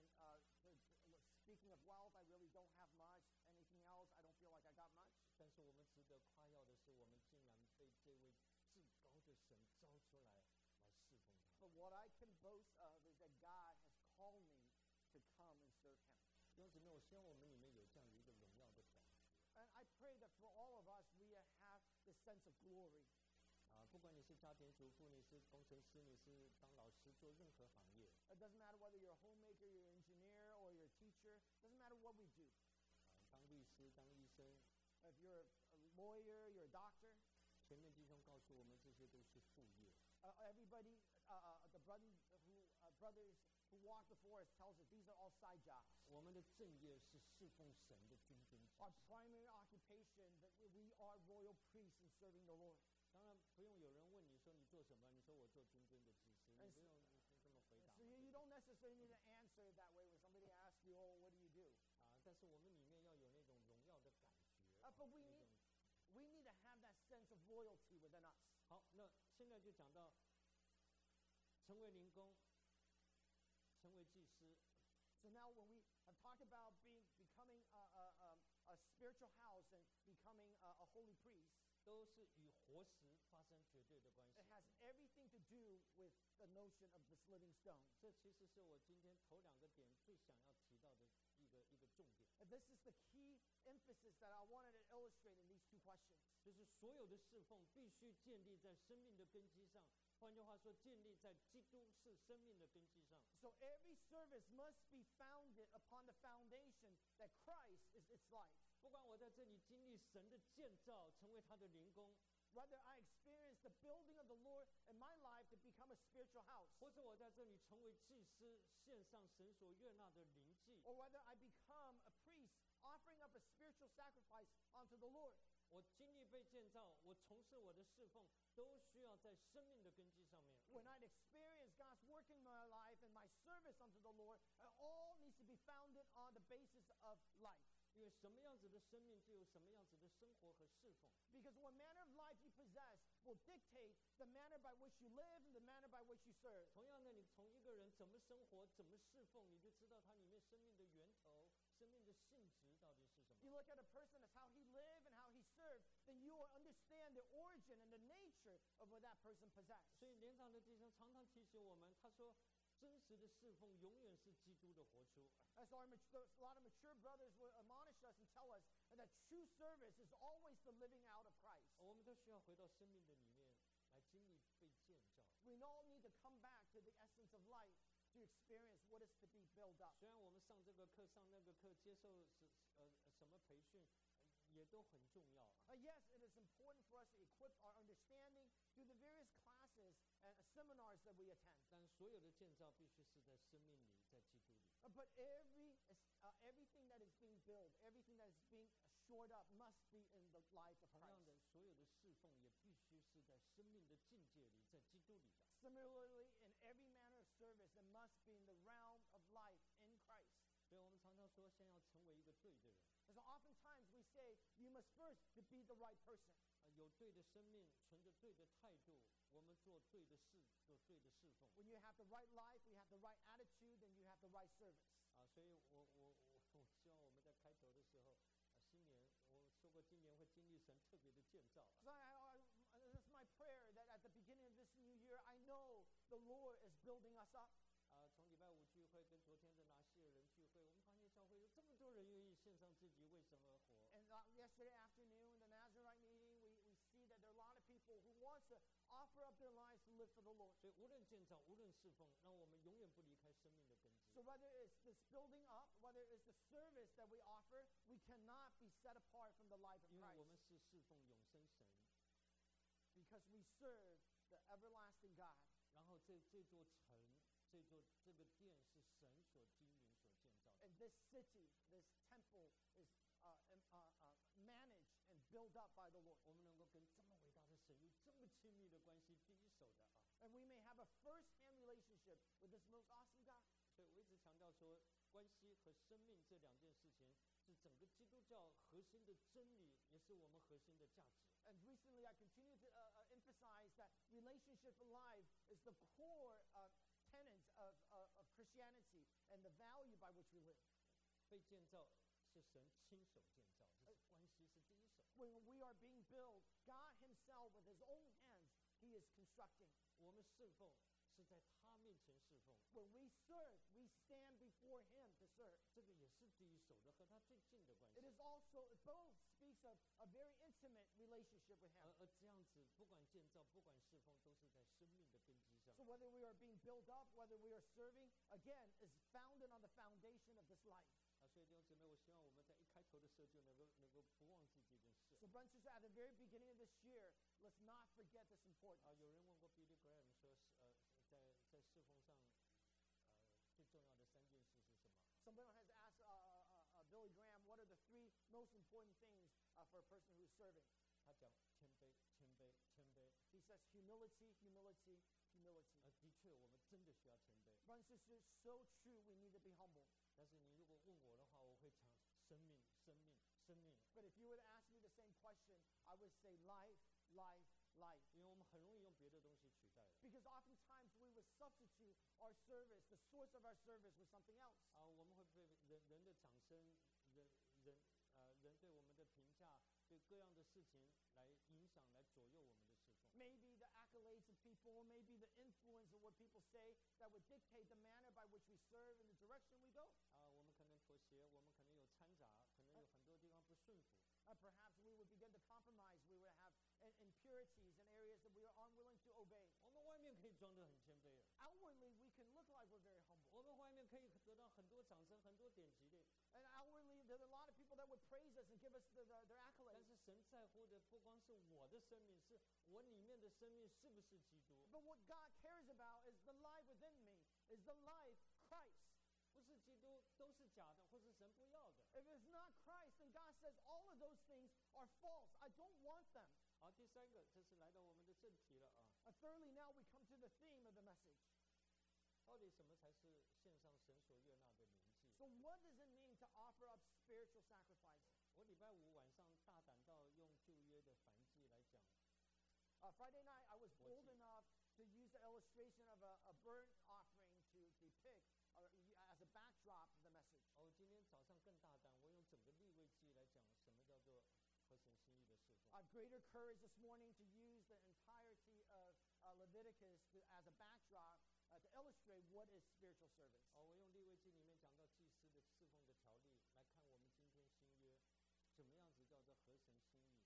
Speaker 1: speaking of wealth, I really don't have much. Anything else, I don't feel like I got much.
Speaker 2: 但是我们值得夸耀的是，我们竟然被这位至高的神招出来侍奉他。”
Speaker 1: But what I can boast of is that God has called me to come and serve him.
Speaker 2: 弟兄姊妹，我希望我们里面有这样的一个荣耀的感觉。
Speaker 1: And I pray that for all of us, we have this sense of glory.
Speaker 2: 不管你是家庭主妇，你是工程师，你是当老师，做任何行业，
Speaker 1: It doesn't matter whether you're a homemaker, you're an engineer, or you're a teacher. Doesn't matter what we do.
Speaker 2: 当律师、当医生，
Speaker 1: If you're a lawyer, you're a doctor.
Speaker 2: 前面弟兄告诉我们，这些都是副业。
Speaker 1: Everybody, the brothers who walk before us tells us these are all side jobs.
Speaker 2: 我们的正业是侍奉神的君尊祭
Speaker 1: Our
Speaker 2: 司。
Speaker 1: primary occupation, that we are royal priests in serving the Lord.
Speaker 2: 当然不用有人问你说你做什么，你说我做君尊的祭司，你不用这么回答
Speaker 1: So。you don't necessarily need to answer it that way when somebody asks you, oh, what do you do?
Speaker 2: 但是我们里面要有那种荣耀的感觉。
Speaker 1: But we
Speaker 2: 那
Speaker 1: need,
Speaker 2: 种
Speaker 1: we need to have that sense of royalty within us.
Speaker 2: 好，那现在就讲到成为灵工，成为祭司，
Speaker 1: So now when we have talked about becoming a spiritual house and becoming a holy priest,
Speaker 2: 都是与活石发生绝对的关系
Speaker 1: it。has everything to do with the notion of this living stone.
Speaker 2: 这其实是我今天头两个点最想要提到的一个重点，
Speaker 1: And this is the key emphasis that I wanted to illustrate in these two questions.
Speaker 2: 就是所有的侍奉必须建立在生命的根基上。换句话说，建立在基督是生命的根基上。
Speaker 1: So every service must be founded upon the foundation that Christ is its life.
Speaker 2: 不管我在这里经历神的建造，成为他的灵工，
Speaker 1: Whether I experience the building of the Lord in my life to become a spiritual house,
Speaker 2: 或者我在这里成为祭司，献上神所悦纳的灵祭，
Speaker 1: or whether I become a priest offering up a spiritual sacrifice unto the Lord.
Speaker 2: 我经历被建造，我从事我的侍奉，都需要在生命的根基上面。
Speaker 1: When I experience God's work in my life and my service unto the Lord, it all needs to be founded on the basis of life.
Speaker 2: 因为什么样子的生命，就有什么样子的生活和侍奉。
Speaker 1: Because what manner of life you possess will dictate the manner by which you live and the manner by which you serve.
Speaker 2: 同样的，你从一个人怎么生活、怎么侍奉，你就知道他里面生命的源头、生命的性质到底是什么。
Speaker 1: You look at a person as how he lived and how he served, then you will understand the origin and the nature of what that person possessed.
Speaker 2: 所以连长的弟兄常常提醒我们，他说，真实的侍奉永远是基督的活出。
Speaker 1: As a lot of mature brothers will admonish us and tell us that true service is always the living out of Christ.
Speaker 2: 我们都需要回到生命的里面来经历被建造。
Speaker 1: We all need to come back to the essence of life to experience what is to be built up.
Speaker 2: 虽然我们上这个课、上那个课，接受什么培训，也都很重要。
Speaker 1: Yes, it is important for us to equip our understanding through the various classes and seminars that we attend.
Speaker 2: 但所有的建造必须是在生命里，在基督里。
Speaker 1: But everything that is being built, everything that is being shored up must be in the life of
Speaker 2: 同样
Speaker 1: Christ.
Speaker 2: 的，所有的侍奉也必须是在生命的境界里，在基督里的。
Speaker 1: Similarly, in every manner of service, it must be in the realm of life in Christ.
Speaker 2: 所以我们常常说，先要成为一个对的人，
Speaker 1: And so oftentimes we say you must first to be the right person.
Speaker 2: 有对的生命，存着对的态度，我们做对的事，做对的侍奉。
Speaker 1: When you have the right life, you have the right attitude, then you have the right service.
Speaker 2: 所以我希望我们在开头的时候，新年我说过，今年会经历神特别的建造。
Speaker 1: So that's my prayer that at the beginning of this new year, I know the Lord is building us up.
Speaker 2: 从礼拜五聚会跟昨天的拿西尔人聚会，我们发现教会有这么多人愿意献上自己为神而活。
Speaker 1: And yesterday afternoon, the Nazarite meeting, we see that there are a lot of people who want to offer up their lives to live for the Lord.
Speaker 2: 所以无论建造，无论侍奉，让我们永远不离开生命的根基。
Speaker 1: So whether it's this building up, whether it's the service that we offer, we cannot be set apart from the life of
Speaker 2: 因为我们
Speaker 1: Christ
Speaker 2: 是侍奉永生神，
Speaker 1: because we serve the everlasting God.
Speaker 2: 然后这座城，这个殿是神所经营、所建造的。
Speaker 1: And this city, this temple is managed and built up by the Lord.
Speaker 2: 我们能够跟这么伟大的神有这么亲密的关系，第一手的啊。
Speaker 1: And we may have a first-hand relationship with this most awesome God.
Speaker 2: 所以我一直强调说，关系和生命这两件事情是整个基督教核心的真理，也是我们核心的价值。
Speaker 1: And recently I continue to emphasize that relationship alive is the core tenets of Christianity and the value by which we live.
Speaker 2: 被建造是神亲手建造，这是关系是第一手。
Speaker 1: When we are being built, God himself with his own hands, he is constructing.
Speaker 2: 我们侍奉是在他面前侍奉，
Speaker 1: When we serve, we stand before him to serve.
Speaker 2: 这个也是第一手的，和他最近的关系
Speaker 1: It。is also, both speaks of a very intimate relationship with him.
Speaker 2: 而这样子，不管建造，不管侍奉，都是在生命的根基上。
Speaker 1: So whether we are being built up, whether we are serving, again, is founded on the foundation of this life.
Speaker 2: 所以弟兄姊妹，我希望我们在一开头的时候就能够不忘记这件事。
Speaker 1: So brothers and sisters, at the very beginning of this year, let's not forget this importance.
Speaker 2: 有人问过 Billy Graham 说，在侍奉上，最重要的三件事是什么？
Speaker 1: Someone has asked Billy Graham, what are the three most important things for a person who is serving?
Speaker 2: 他讲谦卑，谦卑，谦卑。
Speaker 1: He says humility, humility, humility.
Speaker 2: 的确，我们真的需要谦卑。
Speaker 1: Brothers and sisters, so true, we need to be humble.
Speaker 2: 但是你如果问我的话，我会讲生命，生命，生命。
Speaker 1: But if you were to ask me the same question, I would say life, life, life.
Speaker 2: 因为我们很容易用别的东西取代了。
Speaker 1: Because oftentimes we would substitute our service, the source of our service, with something else.
Speaker 2: 我们会被人的掌声，人对我们的评价，对各样的事情来影响、来左右我们的侍奉。
Speaker 1: Maybe the accolades of people, maybe the influence of what people say that would dictate the manner by which we serve and the direction we go.
Speaker 2: 我们可能妥协，我们可能有掺杂，可能有很多地方不顺服。
Speaker 1: Perhaps we would begin to compromise. We would have impurities in areas that we are unwilling to obey.
Speaker 2: 我们外面可以装得很谦卑的，
Speaker 1: Outwardly, we can look like we're very humble.
Speaker 2: 我们外面可以得到很多掌声、很多点击的。
Speaker 1: And outwardly, there are a lot of people that would praise us and give us their
Speaker 2: 但
Speaker 1: accolades.
Speaker 2: 是神在乎的不光是我的生命，是我里面的生命是不是基督？
Speaker 1: But what God cares about is the life within me, is the life Christ.
Speaker 2: 不是基督都是假的，或是神不要的。
Speaker 1: If it's not Christ, then God says all of those things are false. I don't want them.
Speaker 2: 好，第三个，这是来到我们的正题了啊。
Speaker 1: Thirdly, now we come to the theme of the message.
Speaker 2: 到底什么才是献上神所悦纳的灵祭？
Speaker 1: So what does it mean to offer up spiritual sacrifices?
Speaker 2: 我礼拜五晚上大胆到用旧约的燔祭来讲，
Speaker 1: Friday night, I was bold enough to use the illustration of a burnt offering to depict as a backdrop of the message.
Speaker 2: 今天早上更大胆，我用整个利未记来讲什么叫做合神心意的侍奉。
Speaker 1: Greater courage this morning to use the entirety of Leviticus as a backdrop to illustrate what is spiritual service.
Speaker 2: 我用利未记里面讲到祭司的侍奉的条例来看我们今天新约怎么样子叫做合神心意。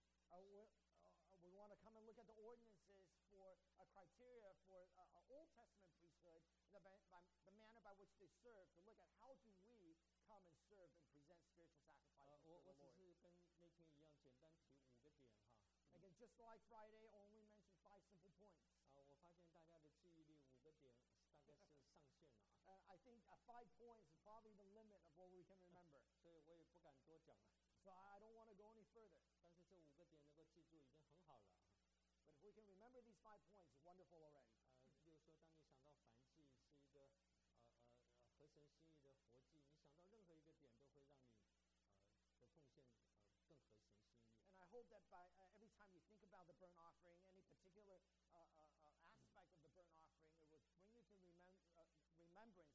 Speaker 1: We want to come and look at the ordinances for a criteria for Old Testament priesthood, the manner by which they serve, to look at how do we come and serve and present spiritual sacrifices to
Speaker 2: 我
Speaker 1: the
Speaker 2: 只
Speaker 1: Lord.
Speaker 2: 是跟那天一样，简单提5个点哈。
Speaker 1: Again, just like Friday, only mention 5 simple points.
Speaker 2: 我发现大家的记忆力5个点大概是上限了啊，
Speaker 1: I think 5 points is probably the limit of what we can remember.
Speaker 2: 所以我也不敢多讲了。
Speaker 1: So I don't want to go any further.
Speaker 2: 但是这5个点能够记住已经很好了啊。
Speaker 1: But if we can remember these 5 points, it's wonderful already.
Speaker 2: 例如说，当你想到燔祭是一个合神心意的活祭，你想到任何一个点都会让你的奉献更合神心意。
Speaker 1: And I hope that by every time you think about the burnt offering, any particular aspect of the burnt offering, it will bring you to remembrance of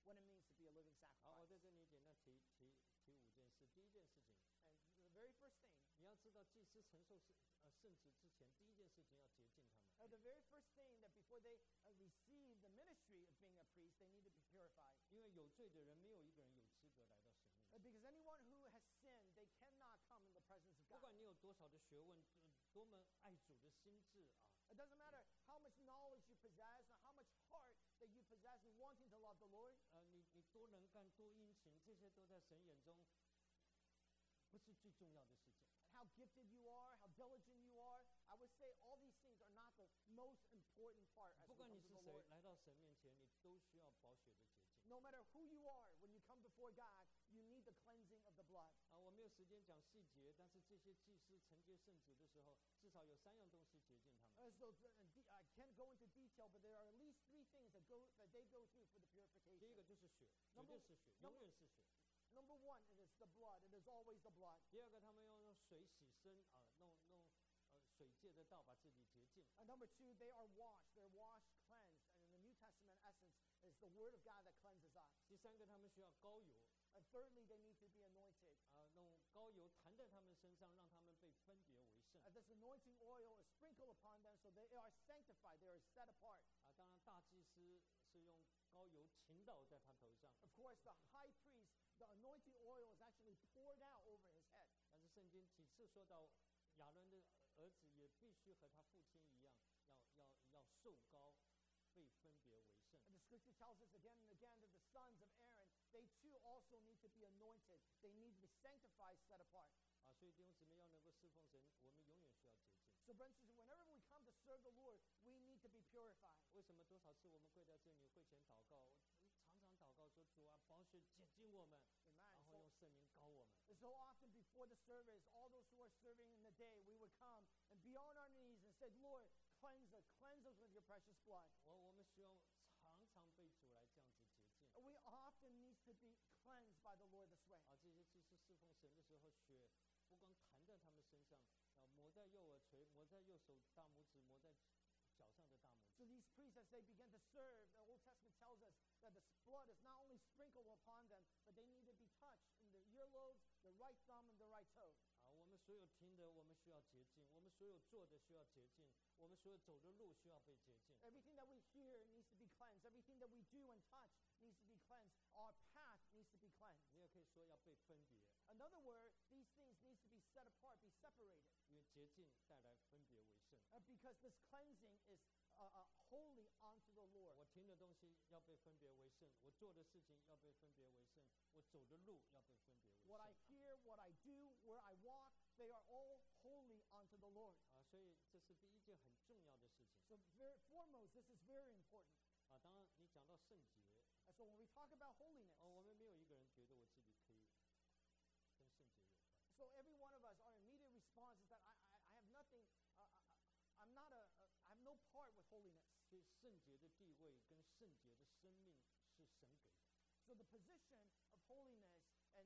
Speaker 1: what it means to be a living
Speaker 2: 好，我
Speaker 1: sacrifice.
Speaker 2: 在这里简单提5件事。第一件事情，
Speaker 1: And the very first thing,
Speaker 2: 你要知道祭司承受圣职之前，第一件事情要洁净他们，
Speaker 1: the very first thing that before they receive the ministry of being a priest, they need to be purified.
Speaker 2: 因为有罪的人没有一个人有资格来到神面前。
Speaker 1: Because anyone who has sinned, they cannot come in the presence of
Speaker 2: 不
Speaker 1: God.
Speaker 2: 管你有多少的学问，多么爱主的心智啊，
Speaker 1: It doesn't matter how much knowledge you possess and how much heart that you possess in wanting to love the Lord.
Speaker 2: 你多能干多殷勤，这些都在神眼中不是最重要的事情。
Speaker 1: And how gifted you are, how diligent you are. I would say all these things are not the most important part as
Speaker 2: 不
Speaker 1: we
Speaker 2: 管
Speaker 1: come
Speaker 2: 你
Speaker 1: to
Speaker 2: 是
Speaker 1: the
Speaker 2: 谁
Speaker 1: Lord.
Speaker 2: 来到神面前，你都需要宝血的洁净。
Speaker 1: No matter who you are, when you come before God, you need the cleansing of the blood.
Speaker 2: 我没有时间讲细节，但是这些祭司承接圣旨的时候，至少有3样东西洁净他们。
Speaker 1: So I can't go into detail, but there are at least 3 things that they go through for the
Speaker 2: 第一
Speaker 1: purification.
Speaker 2: 个就是血，绝对是血，永远是血。
Speaker 1: Number 1, it is the blood. It is always the blood.
Speaker 2: 第二个，他们要用水洗身弄水借的道把自己洁净。
Speaker 1: And number 2, they are washed. They're washed, cleansed. And in the New Testament essence, is the word of God that cleanses us.
Speaker 2: 第三个，他们需要膏油
Speaker 1: And thirdly, they need to be anointed.
Speaker 2: 弄膏油弹在他们身上，让他们被分别为圣。
Speaker 1: And this anointing oil is sprinkled upon them so they are sanctified. They are set apart.
Speaker 2: 当然大祭司是用膏油倾倒在他头上，
Speaker 1: Of course, the high priest, the anointing oil is actually poured out over his head.
Speaker 2: 但是圣经几次说到亚伦的儿子也必须和他父亲一样，要受膏，被分别为圣。
Speaker 1: And the scripture tells us again and again that the sons of Aaron, they too also need to be anointed. They need to be sanctified, set apart.
Speaker 2: 所以弟兄姊妹要能够侍奉神，我们永远需要洁净。
Speaker 1: So, brothers and sisters, whenever we come to serve the Lord, we need to be purified.
Speaker 2: 为什么多少次我们跪在这里会前祷告，常常祷告说主啊，宝血洁净我们，
Speaker 1: Amen.
Speaker 2: 然后用圣灵膏我们。
Speaker 1: So often before the service, all those who are serving in the day, we would come and be on our knees and say, Lord, cleanse us with your precious blood.
Speaker 2: 我们需要常常被主来这样子洁净。
Speaker 1: We often need to be cleansed by the Lord this way.
Speaker 2: 这些祭司侍奉神的时候，血不光弹在他们身上，抹在右耳垂，抹在右手大拇指，抹在脚上的大拇指。
Speaker 1: So these priests, as they begin to serve, the Old Testament tells us that the blood is not only sprinkled upon them, but they need to be touched in the earlobes, the right thumb, and the right toe.
Speaker 2: 我们所有听的，我们需要洁净；我们所有做的需要洁净；我们所有走的路需要被洁净。
Speaker 1: Everything that we hear needs to be cleansed. Everything that we do and touch needs to be cleansed. Our path needs to be cleansed.
Speaker 2: 你也可以说要被分别，
Speaker 1: Another word, these things needs to be set apart, be separated.
Speaker 2: 因为洁净带来分别为圣。
Speaker 1: Because this cleansing is holy unto the Lord.
Speaker 2: 我听的东西要被分别为圣，我做的事情要被分别为圣，我走的路要被分别为
Speaker 1: What I
Speaker 2: 圣。
Speaker 1: hear, what I do, where I walk, they are all holy unto the Lord.
Speaker 2: 所以这是第一件很重要的事情。
Speaker 1: So foremost, this is very important.
Speaker 2: 当然你讲到圣洁，
Speaker 1: And so when we talk about holiness,
Speaker 2: 我们没有一个人觉得我自己可以跟圣洁有关。
Speaker 1: so every one of us, our immediate response is that I have nothing, I have no part with holiness.
Speaker 2: 所以圣洁的地位跟圣洁的生命是神给的。
Speaker 1: So the position of holiness and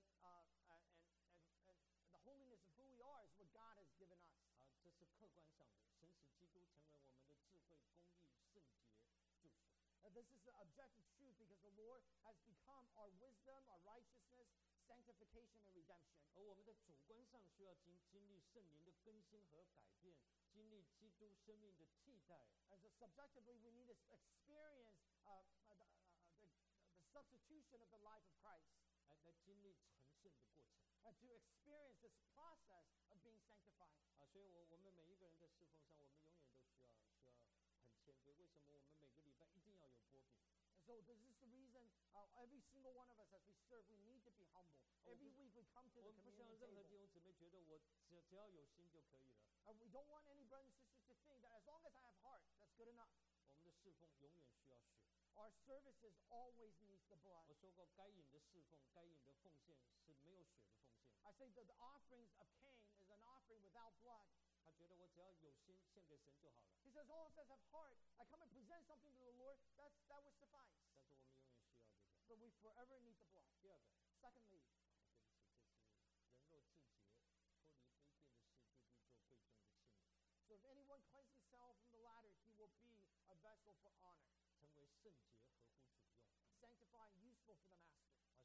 Speaker 1: the holiness of who we are is what God has given us.
Speaker 2: 这是客观上的，神使基督成为我们的智慧、公义、圣洁、救赎。
Speaker 1: This is the objective truth because the Lord has become our wisdom, our righteousness, sanctification, and redemption.
Speaker 2: 而我们的主观上需要经历圣灵的更新和改变，经历基督生命的替代。
Speaker 1: And so subjectively, we need to experience the substitution of the life of Christ.
Speaker 2: 来经历成圣的过程。
Speaker 1: To experience this process of being sanctified.
Speaker 2: 所以我们每一个人在侍奉上，我们永远都需要很谦卑。为什么我们每个礼拜一定要有波饼？
Speaker 1: And so this is the reason every single one of us as we serve, we need to be humble. Every week we come to
Speaker 2: 我
Speaker 1: the
Speaker 2: 们不想
Speaker 1: communion
Speaker 2: 任何弟
Speaker 1: table.
Speaker 2: 兄姊妹觉得我只要有心就可以了。
Speaker 1: And we don't want any brothers and sisters to think that as long as I have heart, that's good enough.
Speaker 2: 我们的侍奉永远需要血。
Speaker 1: Our services always needs the blood.
Speaker 2: 我说过，该隐的侍奉、该隐的奉献是没有血的奉献。
Speaker 1: I say that the offerings of Cain is an offering without blood.
Speaker 2: 他觉得我只要有心献给神就好了。
Speaker 1: He says, all it says have heart. I come and present something to the Lord, that would suffice.
Speaker 2: 但是我们永远需要这个。
Speaker 1: But we forever need the blood.
Speaker 2: 第二个，
Speaker 1: Secondly,
Speaker 2: 对不起，这是人若自洁，脱离卑贱的事，就必做贵重的器皿，
Speaker 1: so if anyone cleanses himself from the latter, he will be a vessel for honor,
Speaker 2: 成为圣洁，合乎主用。
Speaker 1: sanctified and useful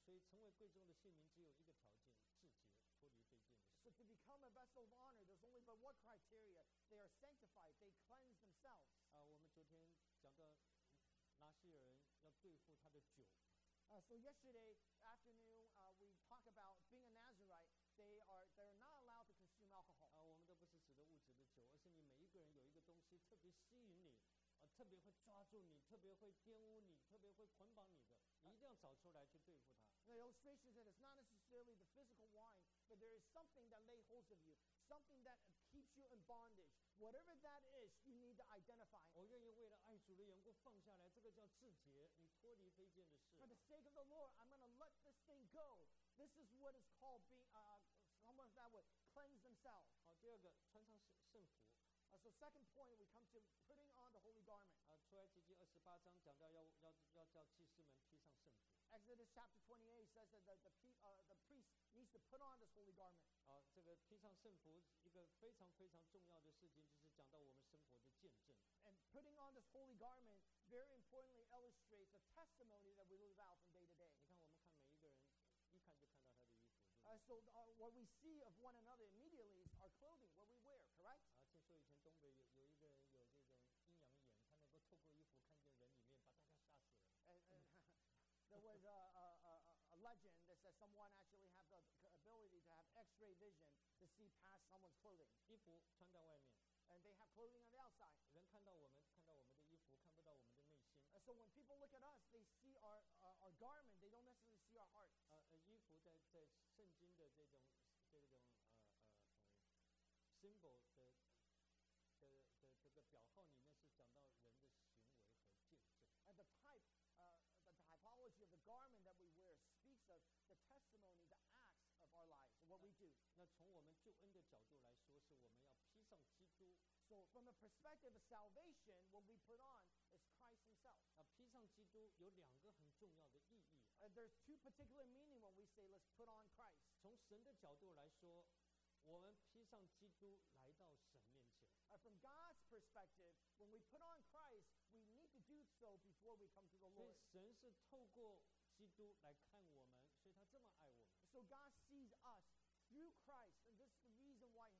Speaker 2: 所以成为贵重的器皿只有一个条件：自洁，脱离卑贱的
Speaker 1: So
Speaker 2: 事。
Speaker 1: to become a vessel of honor, there's only but one criteria. They are sanctified. They cleanse themselves.
Speaker 2: 我们昨天讲到拿西尔人要对付他的酒，
Speaker 1: So yesterday afternoon, we talked about being a Nazirite. They're not allowed to consume alcohol.
Speaker 2: 我们都不是指的物质的酒，而是你每一个人有一个东西特别吸引你，特别会抓住你，特别会玷污你，特别会捆绑你的，你一定要找出来去对付它。
Speaker 1: The illustration is that it's not necessarily the physical wine, but there is something that lays hold of you, something that keeps you in bondage. Whatever that is, you need to identify.
Speaker 2: 我愿意为了爱主的缘故放下来，这个叫自洁，你脱离卑贱的事。
Speaker 1: For the sake of the Lord, I'm going to let this thing go. This is what is called being someone that would cleanse themselves.
Speaker 2: 好，第二个，穿上圣服。
Speaker 1: So second point, we come to putting on the holy garment.
Speaker 2: 出埃及记28章讲到要叫祭司们披上圣服。
Speaker 1: Exodus chapter 28 says that the priest needs to put on this holy garment.
Speaker 2: 这个披上圣服，一个非常非常重要的事情，就是讲到我们生活的见证。
Speaker 1: And putting on this holy garment very importantly illustrates the testimony that we live out from day to day.
Speaker 2: 你看，我们看每一个人，一看就看到他的衣服。
Speaker 1: So what we see of one another immediately is our clothing, what we wear, correct?
Speaker 2: 听说以前东北有一个人有这种阴阳眼，他能够透过衣服看见人里面，把大家吓死了。
Speaker 1: And there was a legend that says someone actually had the ability to have X-ray vision to see past someone's clothing.
Speaker 2: 衣服穿在外面，
Speaker 1: And they have clothing on the outside.
Speaker 2: 人看到我们的衣服，看不到我们的内心。
Speaker 1: So when people look at us, they see our garment. They don't necessarily see our heart.
Speaker 2: 衣服在圣经的这种symbol 的这个表号里面是讲到人的行为和见证。
Speaker 1: And the typology of the garment that we wear speaks of the testimony, the acts of our lives, what we do.
Speaker 2: 那从我们救恩的角度来说，是我们要披上基督。
Speaker 1: So from the perspective of salvation, what we put on is Christ himself.
Speaker 2: 披上基督有两个很重要的意义。
Speaker 1: There's two particular meaning when we say let's put on Christ.
Speaker 2: 从神的角度来说，我们披上基督来到神面前。
Speaker 1: From God's perspective, when we put on Christ, we need to do so before we come to the
Speaker 2: 所以
Speaker 1: Lord.
Speaker 2: 神是透过基督来看我们，所以他这么爱我们。
Speaker 1: So God sees us through Christ, and this is the reason why,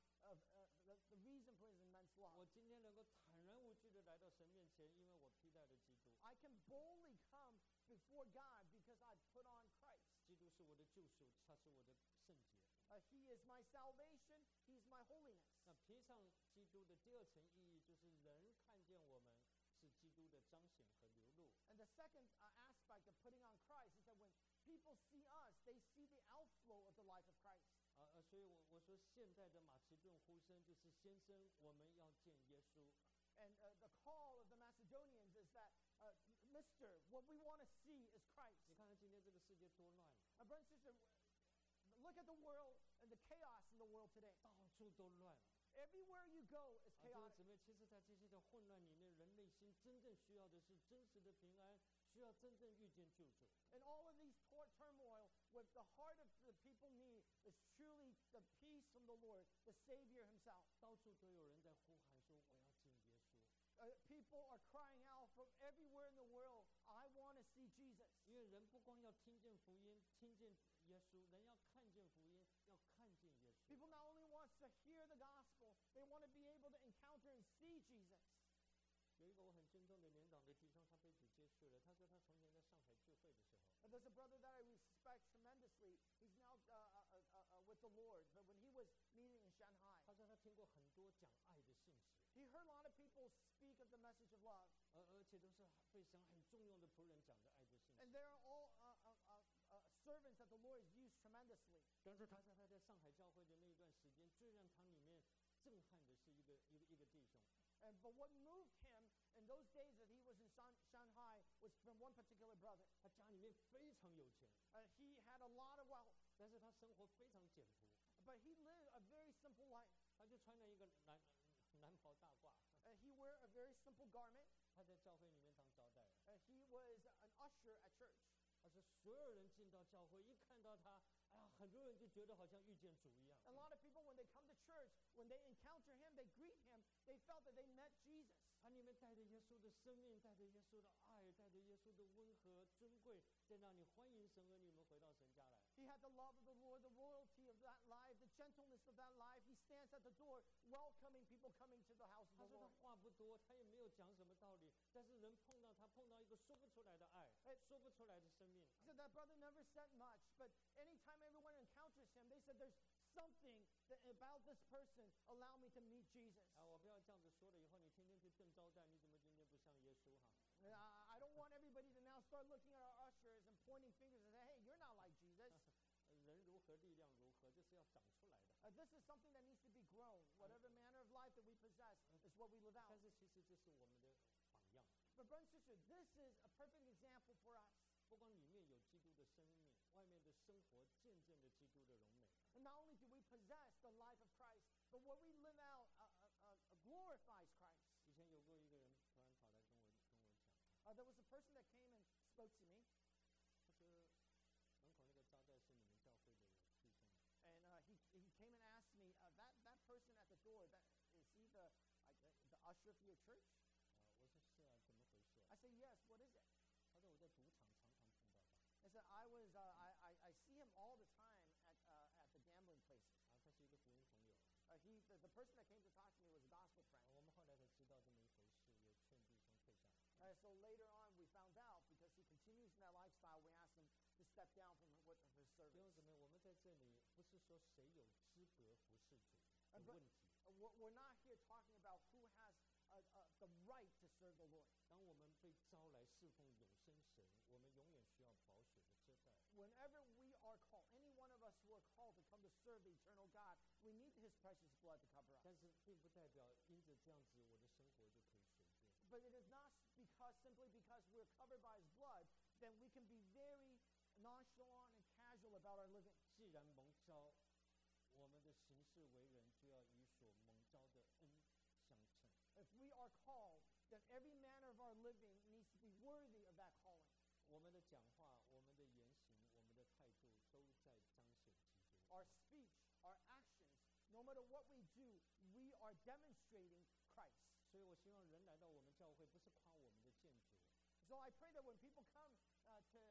Speaker 1: the reason for his immense love.
Speaker 2: 我今天能够坦然无惧的来到神面前，因为我披戴了基督。
Speaker 1: I can boldly come before God because I put on Christ.
Speaker 2: 基督是我的救赎，他是我的圣洁。
Speaker 1: He is my salvation. He is my holiness.
Speaker 2: 那披上基督的第二层意义，就是人看见我们是基督的彰显和流露。
Speaker 1: And the second aspect of putting on Christ is that when people see us, they see the outflow of the life of Christ.
Speaker 2: 所以我说现代的马其顿呼声就是先生，我们要见耶稣。
Speaker 1: And the call of the Macedonians is that, Mister, what we want to see is Christ.
Speaker 2: 你看看今天这个世界多乱，
Speaker 1: Brother and sister, look at the world and the chaos in the world today.
Speaker 2: 到处都乱。
Speaker 1: Everywhere you go is
Speaker 2: 弟兄
Speaker 1: chaotic.
Speaker 2: 姊妹，其实，在这些的混乱里面，人内心真正需要的是真实的平安，需要真正遇见救主。
Speaker 1: In all of these turmoil, what the heart of the people need is truly the peace from the Lord, the Savior himself.
Speaker 2: 到处都有人在呼喊说：“我要见耶稣。”
Speaker 1: People are crying out from everywhere in the world, I want to see Jesus.
Speaker 2: 因为人不光要听见福音，听见耶稣，人要看见福音，要看见耶稣。
Speaker 1: People not only want to hear the gospel, they want to be able to encounter and see Jesus.
Speaker 2: 有一个我很尊重的年长的弟兄，他被主接续了。他说他从前在上海聚会的时候，
Speaker 1: There's a brother that I respect tremendously. He's now with the Lord. But when he was meeting in Shanghai,
Speaker 2: 他说他听过很多讲爱的信息，
Speaker 1: he heard a lot of people speak of the message of love.
Speaker 2: 而且都是被神很重用的仆人讲的爱的信
Speaker 1: And
Speaker 2: 息。
Speaker 1: they're all servants that the Lord has used tremendously.
Speaker 2: 但是他在上海教会的那一段时间，最让他里面震撼的是一个弟兄。
Speaker 1: But what moved him in those days that he was in Shanghai was from one particular brother.
Speaker 2: 他家里面非常有钱，
Speaker 1: He had a lot of wealth,
Speaker 2: 但是他生活非常简朴，
Speaker 1: but he lived a very simple life.
Speaker 2: 他就穿了一个蓝袍大褂，
Speaker 1: He wore a very simple garment.
Speaker 2: 他在教会里面当招待。
Speaker 1: He was an usher at church.
Speaker 2: 他说所有人进到教会，一看到他，哎呀，很多人就觉得好像遇见主一样。
Speaker 1: A lot of people, when they come to church, when they encounter him, they greet him, they felt that they met Jesus.
Speaker 2: 他它里面带着耶稣的生命，带着耶稣的爱，带着耶稣的温和尊贵，在那里欢迎神儿女们回到神家来。
Speaker 1: He had the love of the Lord, the royalty of that life, the gentleness of that life. He stands at the door welcoming people coming to the house of
Speaker 2: 他
Speaker 1: the
Speaker 2: 说他
Speaker 1: Lord.
Speaker 2: 话不多，他也没有讲什么道理，但是人碰到他，碰到一个说不出来的爱，说不出来的生命。
Speaker 1: He said that brother never said much, but anytime everyone encounters him, they said there's something that about this person allow me to meet Jesus.
Speaker 2: 我不要这样子说了，以后你天天去炖招待，你怎么今天不像耶稣哈？
Speaker 1: I don't want everybody to now start looking at our ushers and pointing fingers and say, hey, you're not like Jesus.
Speaker 2: 人如何，力量如何，这是要长出来的。
Speaker 1: This is something that needs to be grown. Whatever manner of life that we possess is what we live out.
Speaker 2: 但是其实这是我们的榜样。
Speaker 1: But brothers and sisters, this is a perfect example for us.
Speaker 2: 不光里面有基督的生命，外面的生活见证了基督的荣美。
Speaker 1: And not only do we possess the life of Christ, but what we live out glorifies Christ.
Speaker 2: 以前有过一个人突然跑来跟我讲，
Speaker 1: There was a person that came and spoke to me,
Speaker 2: 他说门口那个招待是你们教会的弟兄吗？
Speaker 1: and he came and asked me, that person at the door, that is he the usher for your church?
Speaker 2: 我说是啊，怎么回事啊？
Speaker 1: I said, yes. What is it?
Speaker 2: 他说我在赌场常常碰到他，
Speaker 1: I said, I see him all the time at the gambling places.
Speaker 2: 他是一个福音朋友。
Speaker 1: The person that came to talk to me was a gospel friend.
Speaker 2: 我们后来才知道这么一回事，也劝弟兄退下来。
Speaker 1: So later on, we found out because he continues in that lifestyle, we asked him to step down from his
Speaker 2: 弟
Speaker 1: service.
Speaker 2: 兄姊妹，我们在这里不是说谁有资格服侍主的
Speaker 1: But
Speaker 2: 问题。
Speaker 1: we're not here talking about who has the right to serve the Lord.
Speaker 2: 当我们被招来侍奉永生神，我们永远需要宝血的遮盖。
Speaker 1: Whenever we are called, any one of us who are called to come to serve the eternal God, we need his precious blood to cover us.
Speaker 2: 但是并不代表因着这样子，我的生活就可以随便。
Speaker 1: But it is not simply because we're covered by his blood, then we can be very nonchalant and casual about our living.
Speaker 2: 既然蒙召，我们的行事为人就要与所蒙召的恩相称。
Speaker 1: If we are called, then every manner of our living needs to be worthy of that calling.
Speaker 2: 我们的讲话、我们的言行、我们的态度，都在彰显基督。
Speaker 1: Our speech, our actions, no matter what we do, we are demonstrating Christ.
Speaker 2: 所以我希望人来到我们教会，不是夸我们的建筑，
Speaker 1: So I pray that when people come to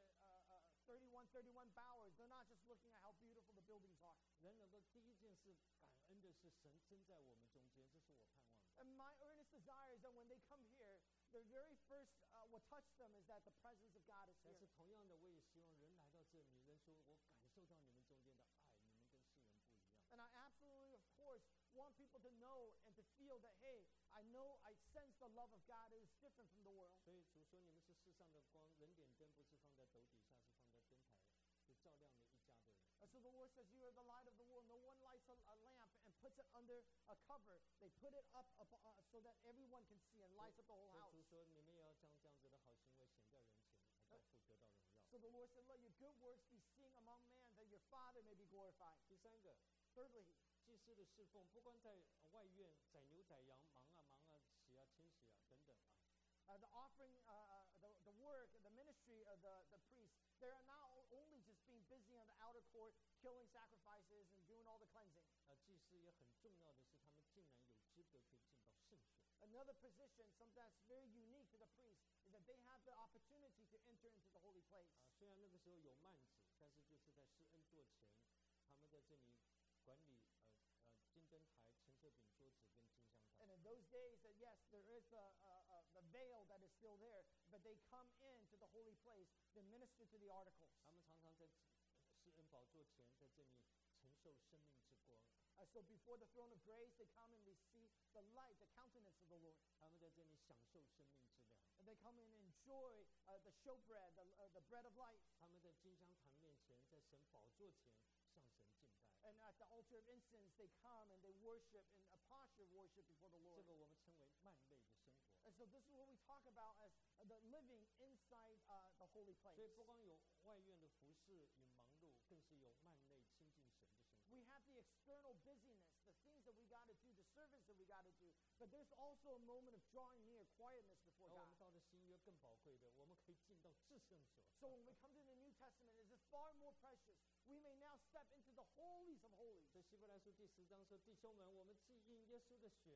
Speaker 1: 3131 Bowers, they're not just looking at how beautiful the buildings are.
Speaker 2: 人能够第一件事感恩的是神真在我们中间，这是我盼望的。
Speaker 1: And my earnest desire is that when they come here, the very first, what touched them is that the presence of God is
Speaker 2: 但
Speaker 1: here.
Speaker 2: 是同样的，我也希望人来到这里，人说我感受到你们中间的爱，你们跟世人不一样。
Speaker 1: And I absolutely, of course, want people to know and to feel that, hey, I sense the love of God is different from the world.
Speaker 2: 所以主说你们是世上的光，人点灯不是放在斗底下，是放在灯台，就照亮了一家的人。
Speaker 1: So the Lord says, you are the light of the world. No one lights a lamp and puts it under a cover. They put it up so that everyone can see and lights up the whole
Speaker 2: 所以
Speaker 1: house.
Speaker 2: 主说你们也要将这样子的好行为显在人前，来到父得到荣耀。
Speaker 1: So the Lord said, let your good works be seen among men, that your Father may be glorified.
Speaker 2: 第三个，
Speaker 1: Thirdly,
Speaker 2: 祭司的侍奉，不光在外院宰牛宰羊，忙啊，洗啊，清洗啊等等啊，
Speaker 1: the offering, the work, the ministry of the priests, they are not only just being busy on the outer court, killing sacrifices and doing all the cleansing.
Speaker 2: 祭司也很重要的是，他们竟然有资格可以进到圣所。
Speaker 1: Another position, something that's very unique to the priest, is that they have the opportunity to enter into the holy place.
Speaker 2: 虽然那个时候有幔子，但是就是在施恩座前，他们在这里管理金灯台、陈设饼、桌子跟金香台。
Speaker 1: And in those days, that yes, there is the veil that is still there, but they come into the holy place to minister to the articles.
Speaker 2: 他们常常在施恩宝座前，在这里承受生命之光。
Speaker 1: So before the throne of grace, they come and receive the light, the countenance of the Lord.
Speaker 2: 他们在这里享受生命之粮。
Speaker 1: And they come and enjoy the showbread, the bread of life.
Speaker 2: 他们在金香坛面前，在神宝座前向神敬拜。
Speaker 1: And at the altar of incense, they come and they worship in a posture of worship before the
Speaker 2: 这
Speaker 1: Lord.
Speaker 2: 个我们称为幔类的生活。
Speaker 1: And so this is what we talk about as the living inside the holy place.
Speaker 2: 所以不光有外院的服饰与忙碌，更是有幔内亲近神的生活。
Speaker 1: We have the external busyness, the things that we got to do, the service that we got to do. But there's also a moment of drawing near, quietness before
Speaker 2: 而我
Speaker 1: God.
Speaker 2: 们到了新约更宝贵的，我们可以进到至圣所。
Speaker 1: So when we come to the New Testament, it is far more precious. We may now step into the holies of holies.
Speaker 2: 所以希伯来书第10章说：“弟兄们，我们既因耶稣的血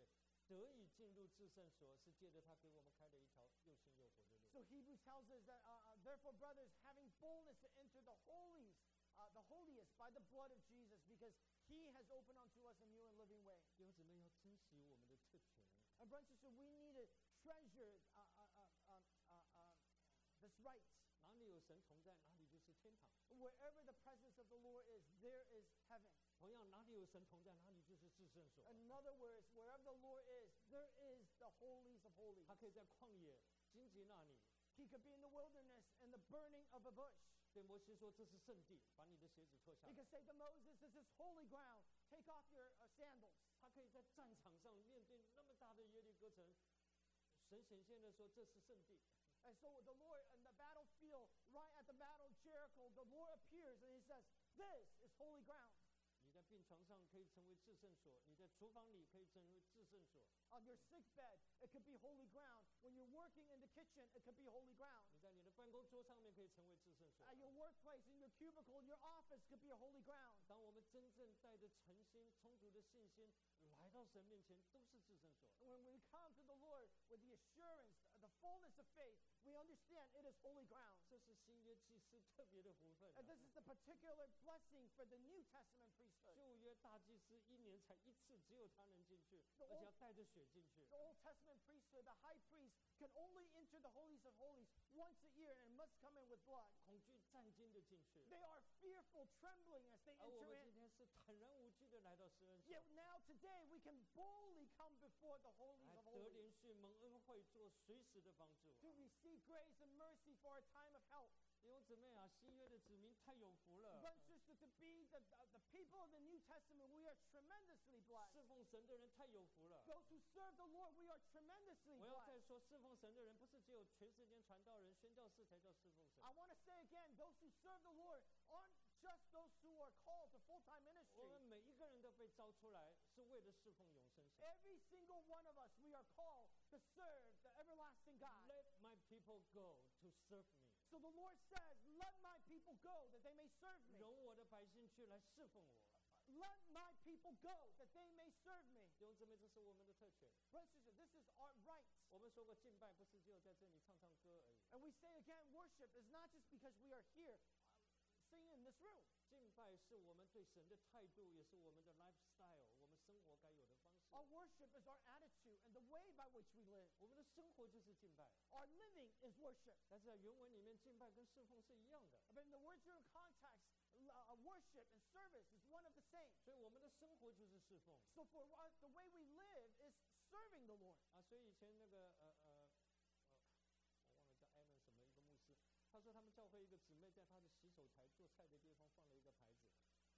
Speaker 2: 得以进入至圣所，是借着他给我们开了一条又新又活的路。
Speaker 1: So Hebrews tells us that, therefore, brothers, having boldness to enter the holiest by the blood of Jesus, because he has opened unto us a new and living way.
Speaker 2: 弟兄姊妹要珍惜我们的特权，
Speaker 1: And brothers and sisters, we need to treasure this right.
Speaker 2: 哪里有神同在，哪里就是天堂。
Speaker 1: Wherever the presence of the Lord is, there is heaven.
Speaker 2: 同样，哪里有神同在，哪里就是至圣所。
Speaker 1: In other words, wherever the Lord is, there is the holies of holies.
Speaker 2: 他可以在旷野荆棘那里
Speaker 1: He could be in the wilderness in the burning of a bush.
Speaker 2: 对摩西说：“这是圣地，把你的鞋子脱下
Speaker 1: He
Speaker 2: 来。
Speaker 1: could say to Moses, this is holy ground. Take off your sandals. ”
Speaker 2: 他可以在战场上面对那么大的耶利哥城，神显现的说：“这是圣地。”
Speaker 1: And so the Lord, in the battlefield, right at the battle of Jericho, the Lord appears and he says, this is holy ground.
Speaker 2: 你在病床上可以成为至圣所，你在厨房里可以成为至圣所，
Speaker 1: On your sick bed, it could be holy ground. When you're working in the kitchen, it could be holy ground.
Speaker 2: 你在你的办公桌上面可以成为至圣所。
Speaker 1: At your workplace, in your cubicle, in your office, could be a holy ground.
Speaker 2: 当我们真正带着诚心、充足的信心来到神面前，都是至圣所。
Speaker 1: When we come to the Lord with the assurance, the fullness of faith, we understand it is holy ground.
Speaker 2: 这是新约祭司特别的福分、
Speaker 1: And this is the particular blessing for the New Testament priesthood.
Speaker 2: 旧约大祭司一年才一次，只有他能进去，
Speaker 1: The
Speaker 2: 而且要带着血进去。
Speaker 1: The Old Testament priesthood, the high priest, can only enter the holies of holies once a year and must come in with blood.
Speaker 2: 恐惧战惊的进去，
Speaker 1: They are fearful, trembling as they
Speaker 2: 而我
Speaker 1: enter
Speaker 2: 们今
Speaker 1: in.
Speaker 2: 天是坦然无惧的来到施恩所，
Speaker 1: Yet now today we can boldly come before the holies
Speaker 2: 来
Speaker 1: of
Speaker 2: 得
Speaker 1: holies
Speaker 2: 连续蒙恩惠，做随时的帮助。
Speaker 1: to receive grace and mercy for a time of help.
Speaker 2: 弟兄姊妹啊，新约的子民太有福了，
Speaker 1: Brothers and sisters, to be the people of the New Testament, we are tremendously blessed.
Speaker 2: 侍奉神的人太有福了。
Speaker 1: Those who serve the Lord, we are tremendously
Speaker 2: 我要再
Speaker 1: blessed.
Speaker 2: 说，侍奉神的人不是只有全世间传道人、宣教士才叫侍奉神。
Speaker 1: I want to say again, those who serve the Lord aren't just those who are called to full-time
Speaker 2: 我
Speaker 1: ministry.
Speaker 2: 们每一个人都被招出来，是为了侍奉永生神。
Speaker 1: Every single one of us, we are called to serve the everlasting God.
Speaker 2: Let my people go to serve me。
Speaker 1: So the Lord says, let my people go that they may serve me.
Speaker 2: 容我的百姓去来侍奉我。
Speaker 1: Let my people go that they may serve me.
Speaker 2: 弟兄姊妹，这是我们的特权。
Speaker 1: Brothers and sisters, this is our right.
Speaker 2: 我们说过，敬拜不是只有在这里唱唱歌而已，
Speaker 1: And we say again, worship is not just because we are here singing in this room.
Speaker 2: 敬拜是我们对神的态度，也是我们的 lifestyle，我们生活该有的方式。
Speaker 1: Our worship is our attitude and the way by which we live.
Speaker 2: 我们的生活就是敬拜，
Speaker 1: Our living is worship.
Speaker 2: 但是在原文里面，敬拜跟侍奉是一样的。
Speaker 1: But in the original context, worship and service is one of the same.
Speaker 2: 所以我们的生活就是侍奉
Speaker 1: So for us, the way we live is serving the Lord.
Speaker 2: 啊。所以以前那个我忘了叫艾伦什么一个牧师，他说他们教会一个姊妹在他的洗手台做菜的地方放了一个牌子，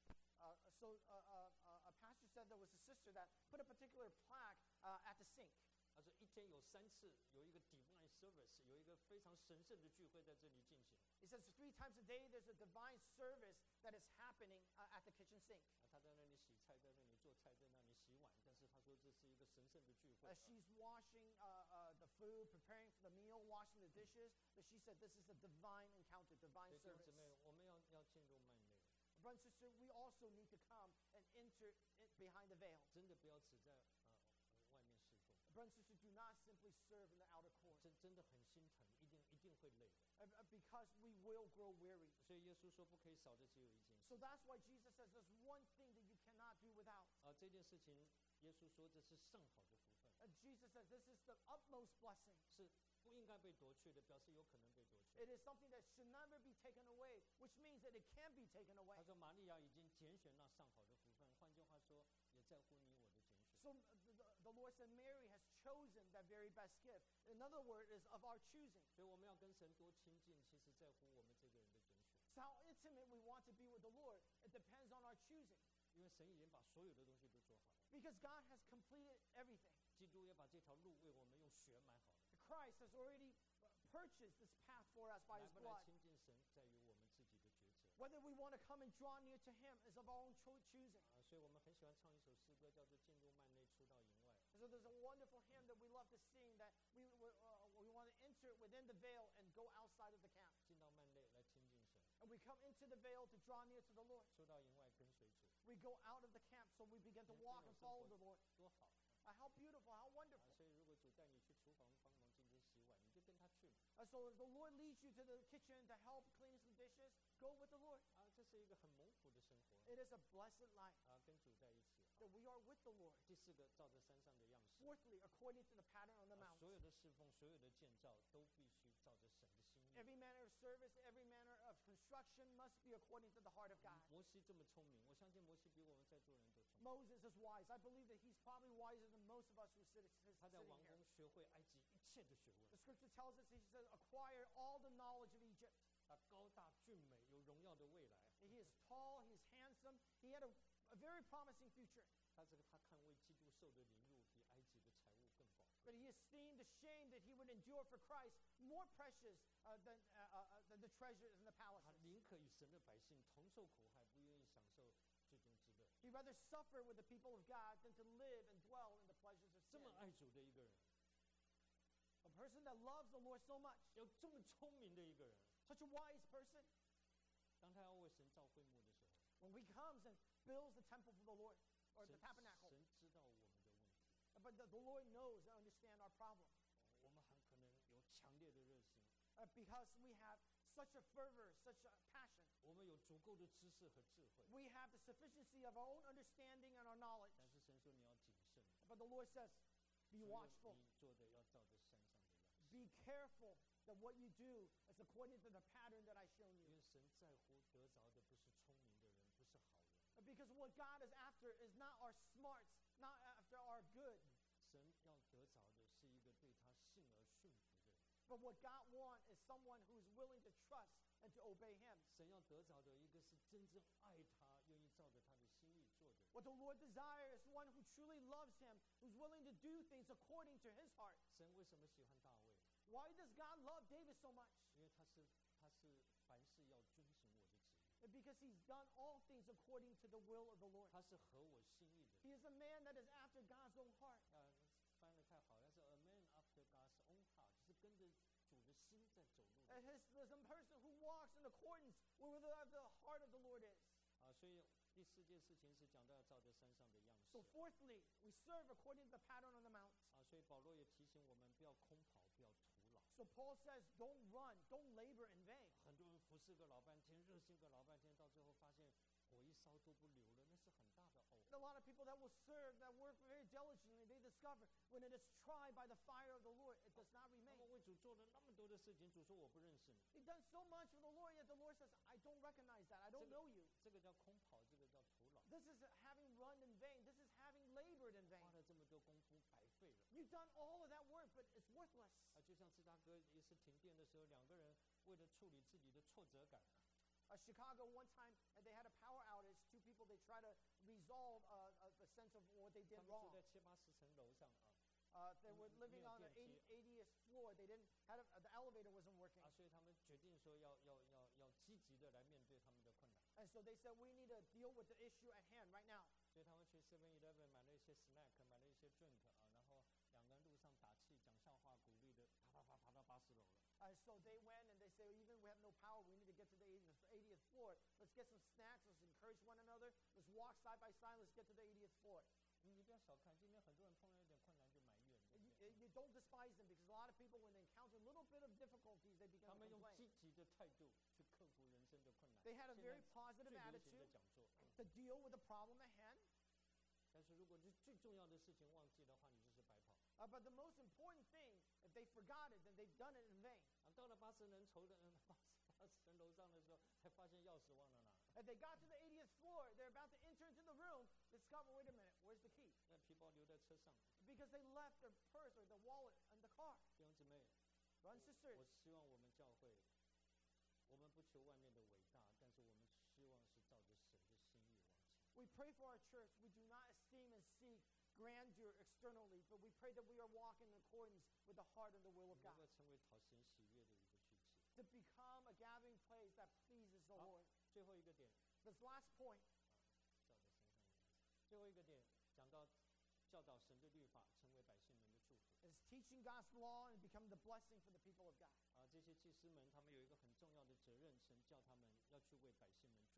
Speaker 1: A pastor said there was a sister that put a particular plaque at the sink.
Speaker 2: 他说一天有3次有一个 divine service， 有一个非常神圣的聚会在这里进行。
Speaker 1: He says 3 times a day there's a divine service that is happening at the kitchen sink.
Speaker 2: 啊，他在那里洗菜，在那里做菜，在那里洗碗，但是他说这是一个神圣的聚会。
Speaker 1: As she's washing the food, preparing for the meal, washing the dishes, but she said this is a divine encounter, divine
Speaker 2: 所以弟兄
Speaker 1: service.
Speaker 2: 姊妹，我们要进入幔内，
Speaker 1: Brothers and sisters, we also need to come and enter behind the veil.
Speaker 2: 真的不要只在外面侍奉，
Speaker 1: Brothers and sisters, do not simply serve in the outer court
Speaker 2: 真的很心疼，一定会累的。
Speaker 1: because we will grow weary.
Speaker 2: 所以耶稣说不可以少的只有一件事
Speaker 1: So that's why Jesus says there's one thing that you cannot do without.
Speaker 2: 啊，这件事情耶稣说这是上好的福分，
Speaker 1: Jesus says this is the utmost blessing.
Speaker 2: 是不应该被夺去的，表示有可能被夺去。
Speaker 1: It is something that should never be taken away, which means that it can be taken away.
Speaker 2: 他说玛利亚已经拣选那上好的福分，换句话说，也在乎你我的拣选。
Speaker 1: So the Lord said Mary has chosen that very best gift. Another word is of our choosing.
Speaker 2: 所以我们要跟神多亲近，其实在乎我们这个人的拣选，
Speaker 1: So how intimate we want to be with the Lord, it depends on our choosing.
Speaker 2: 因为神已经把所有的东西都做好了，
Speaker 1: Because God has completed everything.
Speaker 2: 基督也把这条路为我们用血买好了。
Speaker 1: Christ has already purchased this path for us by
Speaker 2: 来
Speaker 1: his
Speaker 2: 不来
Speaker 1: blood.
Speaker 2: 亲近神，在于我们自己的抉择。
Speaker 1: Whether we want to come and draw near to him is of our own choosing.
Speaker 2: 啊，所以我们很喜欢唱一首诗歌，叫做《进入幔内，出到营外》。
Speaker 1: And so there's a wonderful hymn that we love to sing that we want to enter within the veil and go outside of the camp.
Speaker 2: 进到幔内来亲近神，
Speaker 1: And we come into the veil to draw near to the Lord.
Speaker 2: 出到营外跟随主，
Speaker 1: We go out of the camp so we begin to
Speaker 2: 这
Speaker 1: walk
Speaker 2: 种
Speaker 1: and
Speaker 2: 生
Speaker 1: follow
Speaker 2: 活
Speaker 1: the Lord.
Speaker 2: 多好！
Speaker 1: How beautiful, how wonderful.
Speaker 2: 所以如果主带你去厨房帮忙今天洗碗，你就跟他去嘛。
Speaker 1: So if the Lord leads you to the kitchen to help clean some dishes, go with the Lord.
Speaker 2: 这是一个很蒙福的生活。
Speaker 1: It is a blessed life
Speaker 2: 跟主在一起。
Speaker 1: that we are with the Lord.
Speaker 2: 第4个，照着山上的样式。
Speaker 1: Fourthly, according to the pattern on the mount.
Speaker 2: 所有的侍奉，所有的建造，都必须照着神的心意。
Speaker 1: Every manner of service, every manner of construction must be according to the heart of God.
Speaker 2: 摩西这么聪明，我相信摩西比我们在座人都聪明。
Speaker 1: Moses is wise. I believe that he's probably wiser than most of us who sit
Speaker 2: 他在
Speaker 1: sitting
Speaker 2: 王
Speaker 1: here.
Speaker 2: 宫学会埃及一切的学问。
Speaker 1: The scripture tells us he says, acquire all the knowledge of Egypt.
Speaker 2: 他高大俊美，有荣耀的未来。
Speaker 1: He is tall, he is handsome, he had a very promising future.
Speaker 2: 他看为基督受的凌辱，比埃及的财物更宝贵。
Speaker 1: But he esteemed the shame that he would endure for Christ more precious than the treasures in the
Speaker 2: 他
Speaker 1: palaces.
Speaker 2: 宁可与神的百姓同受苦害，不愿意享受最终之乐。
Speaker 1: He'd rather suffer with the people of God than to live and dwell in the pleasures of
Speaker 2: 这
Speaker 1: sin.
Speaker 2: 么爱主的一个人，
Speaker 1: A person that loves the Lord so much,
Speaker 2: 有这么聪明的一个人，
Speaker 1: such a wise person,
Speaker 2: 当他要为神造会幕的时候，
Speaker 1: when he comes and builds the temple for the Lord, or the
Speaker 2: 神
Speaker 1: tabernacle,
Speaker 2: 神知道我们的问题，
Speaker 1: but the Lord knows and understands our problem.
Speaker 2: 我们很可能有强烈的热心，
Speaker 1: Because we have such a fervor, such a passion.
Speaker 2: 我们有足够的知识和智慧，
Speaker 1: We have the sufficiency of our own understanding and our knowledge.
Speaker 2: 但是神说你要谨慎，
Speaker 1: But the Lord says, be
Speaker 2: 所有
Speaker 1: watchful.
Speaker 2: 你做的要照着山上的样式，
Speaker 1: Be careful that what you do is according to the pattern that I shown
Speaker 2: 因
Speaker 1: you.
Speaker 2: 为神在乎得着的不是聪明的人，不是好人，
Speaker 1: Because what God is after is not our smarts, not after our good.
Speaker 2: 神要得着的是一个对他信而顺服的人，
Speaker 1: But what God wants is someone who is willing to trust and to obey Him.
Speaker 2: 神要得着的一个是真正爱他，愿意照着他的心意做的人。
Speaker 1: What the Lord desires is one who truly loves Him, who's willing to do things according to His heart.
Speaker 2: 神为什么喜欢大卫？
Speaker 1: Why does God love David so much?
Speaker 2: 因为他是凡事要遵行我的旨意，
Speaker 1: Because he's done all things according to the will of the Lord.
Speaker 2: 他是合我心意的人。
Speaker 1: He is a man that is after God's own heart.
Speaker 2: 翻得太好了，是 a man after God's own heart，就是跟着主的心在走路的。
Speaker 1: There's a person who walks in accordance with the heart of the Lord is.
Speaker 2: 所以第4件事情是讲到要照着山上的样式。
Speaker 1: So fourthly, we serve according to the pattern on the mount.
Speaker 2: 所以保罗也提醒我们不要空跑，不要徒劳。
Speaker 1: So Paul says, don't run, don't labor in vain.
Speaker 2: 很多人服侍个老半天，热心个老半天，到最后发现火一烧都不流了，那是很大的懊悔。
Speaker 1: A lot of people that will serve, that work very diligently, they discover when it is tried by the fire of the Lord, it does not
Speaker 2: 他
Speaker 1: remain.
Speaker 2: 们为主做了那么多的事情，主说我不认识你。
Speaker 1: He's done so much for the Lord, yet the Lord says, I don't recognize that. I don't know you.
Speaker 2: 这个叫空跑，这个叫徒劳，
Speaker 1: This is having run in vain. This is having labored in vain.
Speaker 2: 花了这么多功夫白费了。
Speaker 1: You've done all of that work, but it's worthless.
Speaker 2: 就像芝加哥一次停电的时候，2个人为了处理自己的挫折感，
Speaker 1: Chicago, one time, they had a power outage. Two people, they try to resolve the sense of what they
Speaker 2: 他
Speaker 1: did
Speaker 2: 们住
Speaker 1: wrong.
Speaker 2: 在70-80层楼上
Speaker 1: They were living on the 80th floor. They didn't have the elevator wasn't working.
Speaker 2: 所以他们决定说要积极的来面对他们的困难，
Speaker 1: And so they said, we need to deal with the issue at hand right now.
Speaker 2: 所以他们去 7-Eleven 买了一些 snack， 买了一些 drink 然后2个人路上打气、讲笑话、鼓励的，爬到80楼了。
Speaker 1: So they went and they said, even we have no power, we need to get to the 80th floor. Let's get some snacks. Let's encourage one another. Let's walk side by side. Let's get to the 80th floor.
Speaker 2: 你不要小看，今天很多人碰到一点困难就埋怨，对不对？
Speaker 1: You don't despise them because a lot of people, when they encounter a little bit of difficulties, they begin
Speaker 2: 他
Speaker 1: to
Speaker 2: 们用
Speaker 1: complain.
Speaker 2: 积极的态度去克服人生的困难。
Speaker 1: They had a
Speaker 2: 现
Speaker 1: very
Speaker 2: 在
Speaker 1: positive
Speaker 2: 最流行的
Speaker 1: attitude
Speaker 2: 讲座，
Speaker 1: to deal with the problem at hand.
Speaker 2: 但是如果这最重要的事情忘记的话，你就是白跑。
Speaker 1: But the most important thing, if they forgot it, then they've done it in vain.
Speaker 2: 到了80人楼上的时候，才发现钥匙忘了拿。
Speaker 1: If they got to the 80th floor, they're about to enter into the room, discover, wait a minute, where's the key?
Speaker 2: 那皮包留在车上。
Speaker 1: Because they left their purse or their wallet in the car.
Speaker 2: 弟兄姊妹，
Speaker 1: Brothers and sisters,
Speaker 2: 我希望我们教会，我们不求外面的伟大，但是我们希望是照着神的心意往前。
Speaker 1: we pray for our church. We do not esteem and seek grandeur externally, but we pray that we are walking in accordance with the heart and the will of
Speaker 2: 能
Speaker 1: God.
Speaker 2: 够成为讨神喜悦的一个聚集。
Speaker 1: To become a gathering place that pleases the
Speaker 2: 好
Speaker 1: Lord.
Speaker 2: 最后一个点，
Speaker 1: This last point
Speaker 2: 照着身上的样子。最后一个点讲到教导神的律法，成为百姓们的祝福。
Speaker 1: is teaching God's law and becoming the blessing for the people of God.
Speaker 2: 这些祭司们他们有一个很重要的责任，神叫他们要去为百姓们祝福。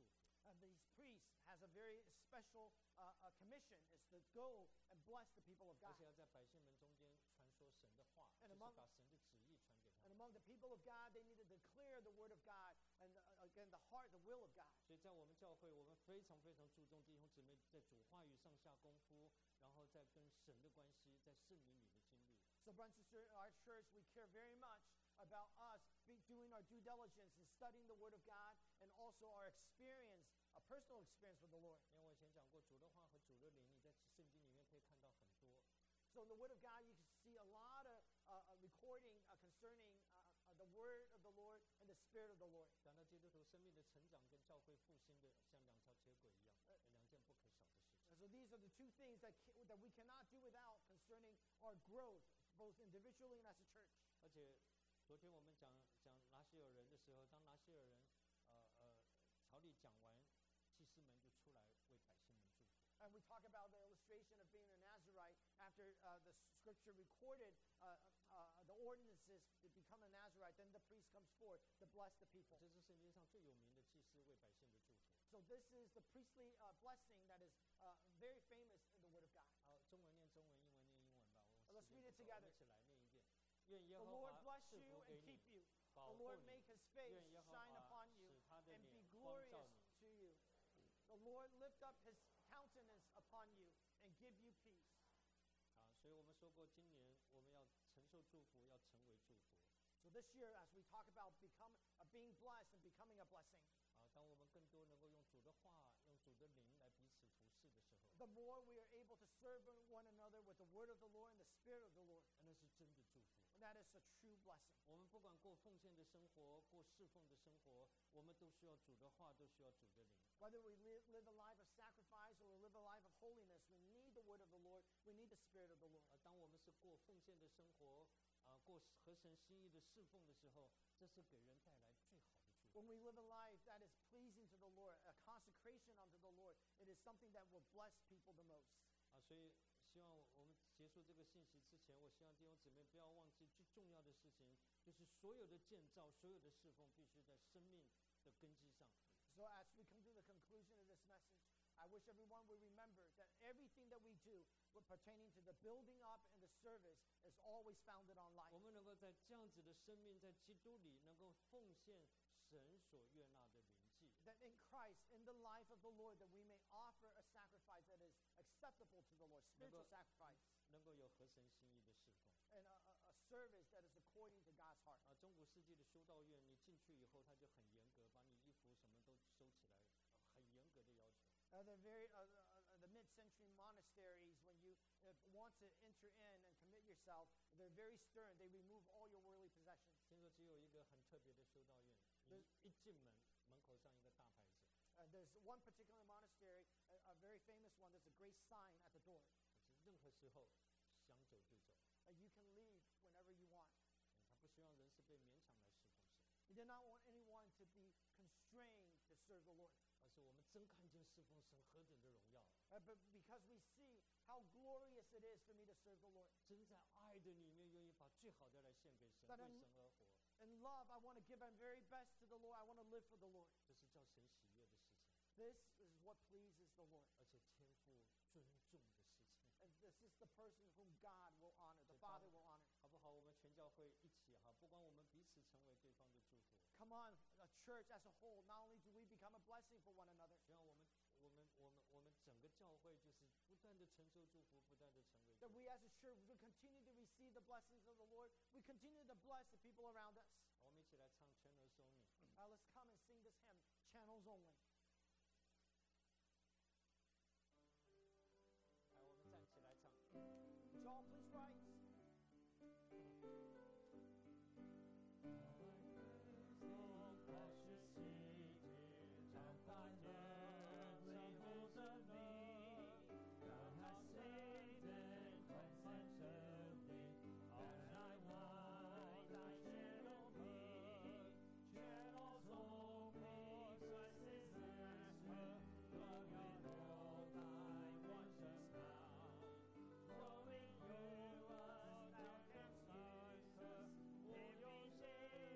Speaker 1: These priests has a very special commission, is to go and bless the people of
Speaker 2: 而
Speaker 1: God.
Speaker 2: 且要在百姓们中间传说神的话，
Speaker 1: And
Speaker 2: 就是
Speaker 1: among-
Speaker 2: 把神的旨意传给他
Speaker 1: And
Speaker 2: 们。
Speaker 1: among the people of God, they need to declare the word of God and again the heart, the will of God.
Speaker 2: 所以在我们教会，我们非常非常注重弟兄姊妹在主话语上下功夫，然后再跟神的关系，在圣灵里的经历。
Speaker 1: So, brothers and sisters, our church, we care very much about us doing our due diligence and studying the word of God, and also our experience, a personal experience with the Lord.
Speaker 2: 因为我以前讲过，主的话和主的灵，你在圣经里面可以看到很多。
Speaker 1: So in the word of God, you can see a lot of recording concerning the word of the Lord and the spirit of the Lord.
Speaker 2: 讲到基督徒生命的成长跟教会复兴的，像两条铁轨一样，两件不可少的事情。
Speaker 1: And so these are the two things that we cannot do without concerning our growth, both individually and as a church.
Speaker 2: 而且，昨天我们讲拿西尔人的时候，当拿西尔人朝里讲完，祭司们就出来为百姓们祝福。
Speaker 1: And we talk about the illustration of being a Nazirite after the scripture recorded the ordinances to become a Nazirite. Then the priest comes forth to bless the people.
Speaker 2: 这是圣经上最有名的祭司为百姓的祝福。
Speaker 1: So this is the priestly blessing that is very famous in the Word of God.
Speaker 2: 好，中文念中文，英文念英文吧。我
Speaker 1: Let's
Speaker 2: 时间
Speaker 1: read it
Speaker 2: 不够
Speaker 1: together.
Speaker 2: 我们一起来念一遍。愿耶
Speaker 1: The
Speaker 2: 和
Speaker 1: Lord
Speaker 2: 华
Speaker 1: bless
Speaker 2: 赐
Speaker 1: you
Speaker 2: 福
Speaker 1: and
Speaker 2: 给你
Speaker 1: keep，you.
Speaker 2: 保
Speaker 1: The
Speaker 2: 护
Speaker 1: Lord
Speaker 2: 你。
Speaker 1: make His face
Speaker 2: 愿耶和
Speaker 1: shine
Speaker 2: 华
Speaker 1: upon you
Speaker 2: 使他的
Speaker 1: and
Speaker 2: 脸
Speaker 1: be
Speaker 2: 光照
Speaker 1: glorious
Speaker 2: 你。
Speaker 1: to you. The Lord lift up His countenance upon you and give you peace.
Speaker 2: 啊，所以我们说过，今年我们要承受祝福，要成为祝福。
Speaker 1: So this year, as we talk about being blessed and becoming a blessing,
Speaker 2: 啊，当我们更多能够用主的话、用主的灵来彼此服侍的时候，
Speaker 1: the more we are able to serve one another with the word of the Lord and the spirit of the Lord.
Speaker 2: 那是真的祝福。
Speaker 1: And that is a true blessing.
Speaker 2: 我们不管过奉献的生活、过侍奉的生活，我们都需要主的话，都需要主的灵。
Speaker 1: Whether we live a life of sacrifice or we live a life of holiness, we need the word of the Lord. We need the spirit of the Lord.
Speaker 2: 当我们是过奉献的生活，过合神心意的侍奉的时候，这是给人带来最好的祝福。
Speaker 1: When we live a life that is pleasing to the Lord, a consecration unto the Lord, it is something that will bless people the most.
Speaker 2: 啊，所以希望我们结束这个信息之前，我希望弟兄姊妹不要忘记最重要的事情，就是所有的建造、所有的侍奉，必须在生命的根基上。
Speaker 1: So as we come to the conclusion of this message, I wish everyone would remember that everything that we do pertaining to the building up and the service is always founded on life.
Speaker 2: 我们能够在这样子的生命，在基督里，能够奉献神所悦纳的灵祭。
Speaker 1: That in Christ, in the life of the Lord, that we may offer a sacrifice that is acceptable to the Lord, spiritual sacrifice,
Speaker 2: 能够有合神心意的侍奉。
Speaker 1: and a service that is according to God's heart.
Speaker 2: 啊，中古世纪的修道院，你进去以后，他就很严格，把你衣服什么都收起来，很严格的要求。
Speaker 1: The mid-century monasteries, when you want to enter in and commit yourself, they're very stern. They remove all your worldly possessions.
Speaker 2: 听说只有一个很特别的修道院，你一进门，门口上一个大牌子，
Speaker 1: There's one particular monastery, a very famous one. There's a great sign at the door.
Speaker 2: 任何时候想走就走。
Speaker 1: You can leave whenever you want.
Speaker 2: 他不希望人是被勉强来侍奉神，
Speaker 1: He did not want anyone to be constrained to serve the Lord.
Speaker 2: 而是我们真看见侍奉神何等的荣耀，
Speaker 1: But because we see how glorious it is for me to serve the Lord.
Speaker 2: 真在爱的里面愿意把最好的来献给神，
Speaker 1: That
Speaker 2: 为
Speaker 1: in-
Speaker 2: 神而活，
Speaker 1: In love, I want to give my very best to the Lord. I want to live for the Lord.
Speaker 2: 这是叫神喜悦的事情，
Speaker 1: This is what pleases the Lord.
Speaker 2: 而且天父尊重的事情，
Speaker 1: And this is the person whom God will honor, the Father will honor.
Speaker 2: 好不好？我们全教会一起哈，不光我们彼此成为对方的祝福，
Speaker 1: Come on, a church as a whole, not only do we become a blessing for one another,
Speaker 2: 希望我们整个教会就是不断的承受祝福，不断的成为祝
Speaker 1: that
Speaker 2: 福。
Speaker 1: we as a church will continue to receive the blessings of the Lord. We continue to bless the people around us.
Speaker 2: 我们一起来唱《Channels Only》。
Speaker 1: Let's come and sing this hymn, Channels Only.
Speaker 2: 来，我们站起来唱。
Speaker 1: Would you all please rise?
Speaker 3: Flowing through us, thou canst use us, for your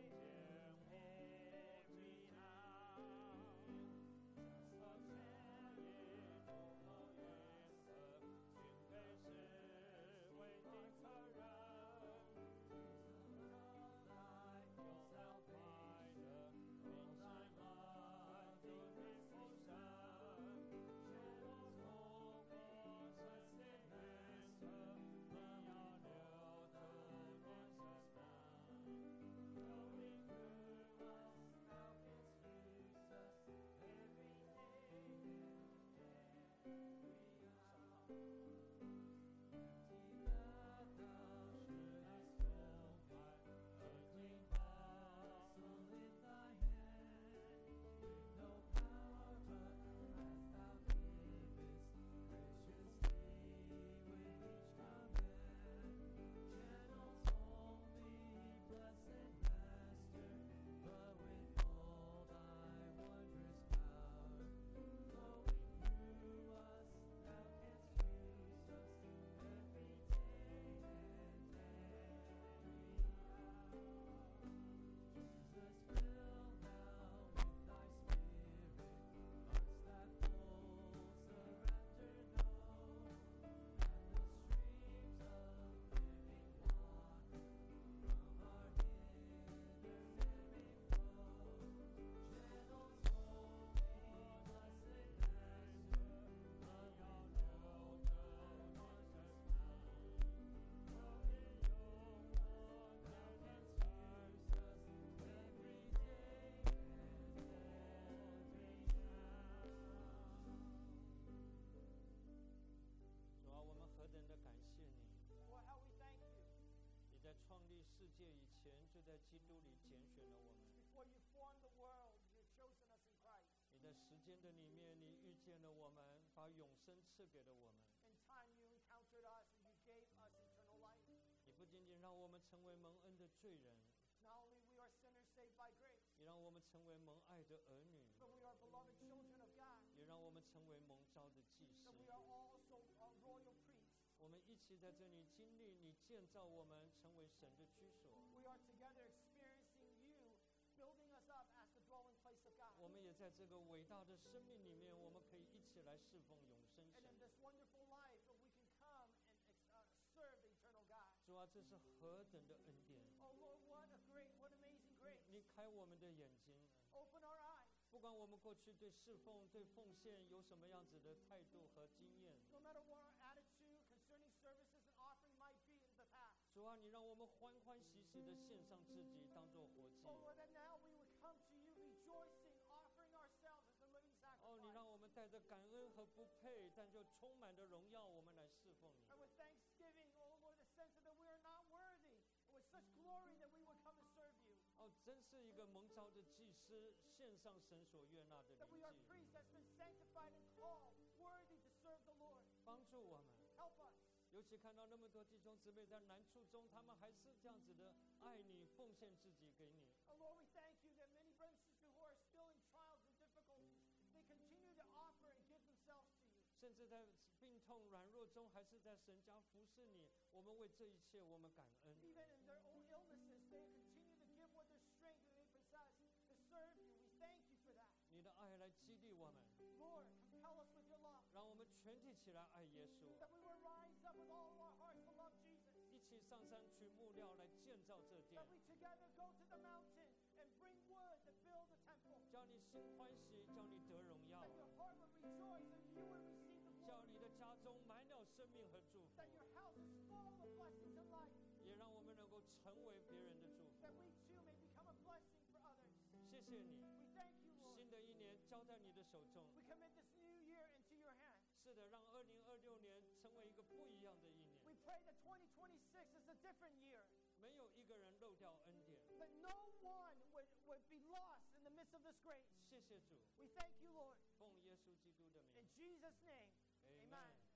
Speaker 2: 主啊，我们何等的感谢你！
Speaker 1: Lord, how we thank you.
Speaker 2: 你在创立世界以前，就在基督里拣选了我们。
Speaker 1: Before you formed the world, you've chosen us in Christ.
Speaker 2: 你在时间的里面，你遇见了我们，把永生赐给了我们。
Speaker 1: In time, you encountered us and you gave us eternal life.
Speaker 2: 你不仅仅让我们成为蒙恩的罪人，
Speaker 1: Not only we are sinners saved by grace,
Speaker 2: 也让我们成为蒙爱的儿女，
Speaker 1: but we are beloved children of God.
Speaker 2: 也让我们成为蒙召的祭司
Speaker 1: That。we are also royal priests.
Speaker 2: 我们一起在这里经历你建造我们成为神的居所。
Speaker 1: We are together experiencing you building us up as the dwelling place of God.
Speaker 2: 我们也在这个伟大的生命里面，我们可以一起来侍奉永生
Speaker 1: And
Speaker 2: 神
Speaker 1: in。this wonderful life, we can come and serve the eternal God.
Speaker 2: 主啊，这是何等的恩典！
Speaker 1: Oh Lord, what amazing grace.
Speaker 2: 你开我们的眼睛，
Speaker 1: Open our eyes.
Speaker 2: 不管我们过去对侍奉、对奉献有什么样子的态度和经验，
Speaker 1: No matter what our attitude concerning services and offering might be in the past.
Speaker 2: 主啊，你让我们欢欢喜喜的献上自己，当作活祭。
Speaker 1: Oh Lord, that now we would come to you rejoicing, offering ourselves as a living
Speaker 2: 哦，你
Speaker 1: sacrifice.
Speaker 2: 让我们带着感恩和不配，但就充满着荣耀，我们来侍奉你。
Speaker 1: And with thanksgiving, oh Lord, the sense that we are not worthy. And with such glory that we would come and serve you.
Speaker 2: 哦，真是一个蒙召的祭司，献上神所悦纳的
Speaker 1: That
Speaker 2: 灵
Speaker 1: we are
Speaker 2: 祭，
Speaker 1: priests that's been sanctified and called, worthy to serve the Lord.
Speaker 2: 帮助我们。
Speaker 1: Help us.
Speaker 2: 尤其看到那么多弟兄姊妹在难处中，他们还是这样子的爱你，奉献自己给你。
Speaker 1: Oh Lord, we thank you that many brothers and sisters who are still in trials and difficulties, they continue to offer and give themselves to you.
Speaker 2: 甚至在病痛软弱中，还是在神家服侍你。我们为这一切，我们感恩。
Speaker 1: Even in their own illnesses, they continue to give what their strength that they possess to serve you. We thank you for that.
Speaker 2: 你的爱来激励我们，
Speaker 1: Lord, compel us with your love.
Speaker 2: 让我们全体起来爱耶稣，
Speaker 1: That we will rise up with all of our hearts to love Jesus.
Speaker 2: 一起上山取木料来建造这殿
Speaker 1: That，we together go to the mountain and bring wood to build the temple.
Speaker 2: 叫你心欢喜，叫你得荣耀，
Speaker 1: That your heart would rejoice and you would receive the
Speaker 2: 叫
Speaker 1: glory.
Speaker 2: 你的家中满了生命和祝福，
Speaker 1: That your house is full of blessings and life.
Speaker 2: 也让我们能够成为别人的祝福。
Speaker 1: That we too may become a blessing for others.
Speaker 2: 谢谢你，
Speaker 1: We thank you, Lord.
Speaker 2: 新的一年交在你的手中。
Speaker 1: We commit this new year into your hands.
Speaker 2: 是的，让2026年成为一个不一样的一年，
Speaker 1: We pray that 2026 is a different year.
Speaker 2: 没有一个人漏掉恩典。
Speaker 1: That no one would be lost in the midst of this grace.
Speaker 2: 谢谢主，
Speaker 1: We thank you, Lord.
Speaker 2: 奉耶稣基督的名
Speaker 1: In Jesus' name, amen.
Speaker 2: Amen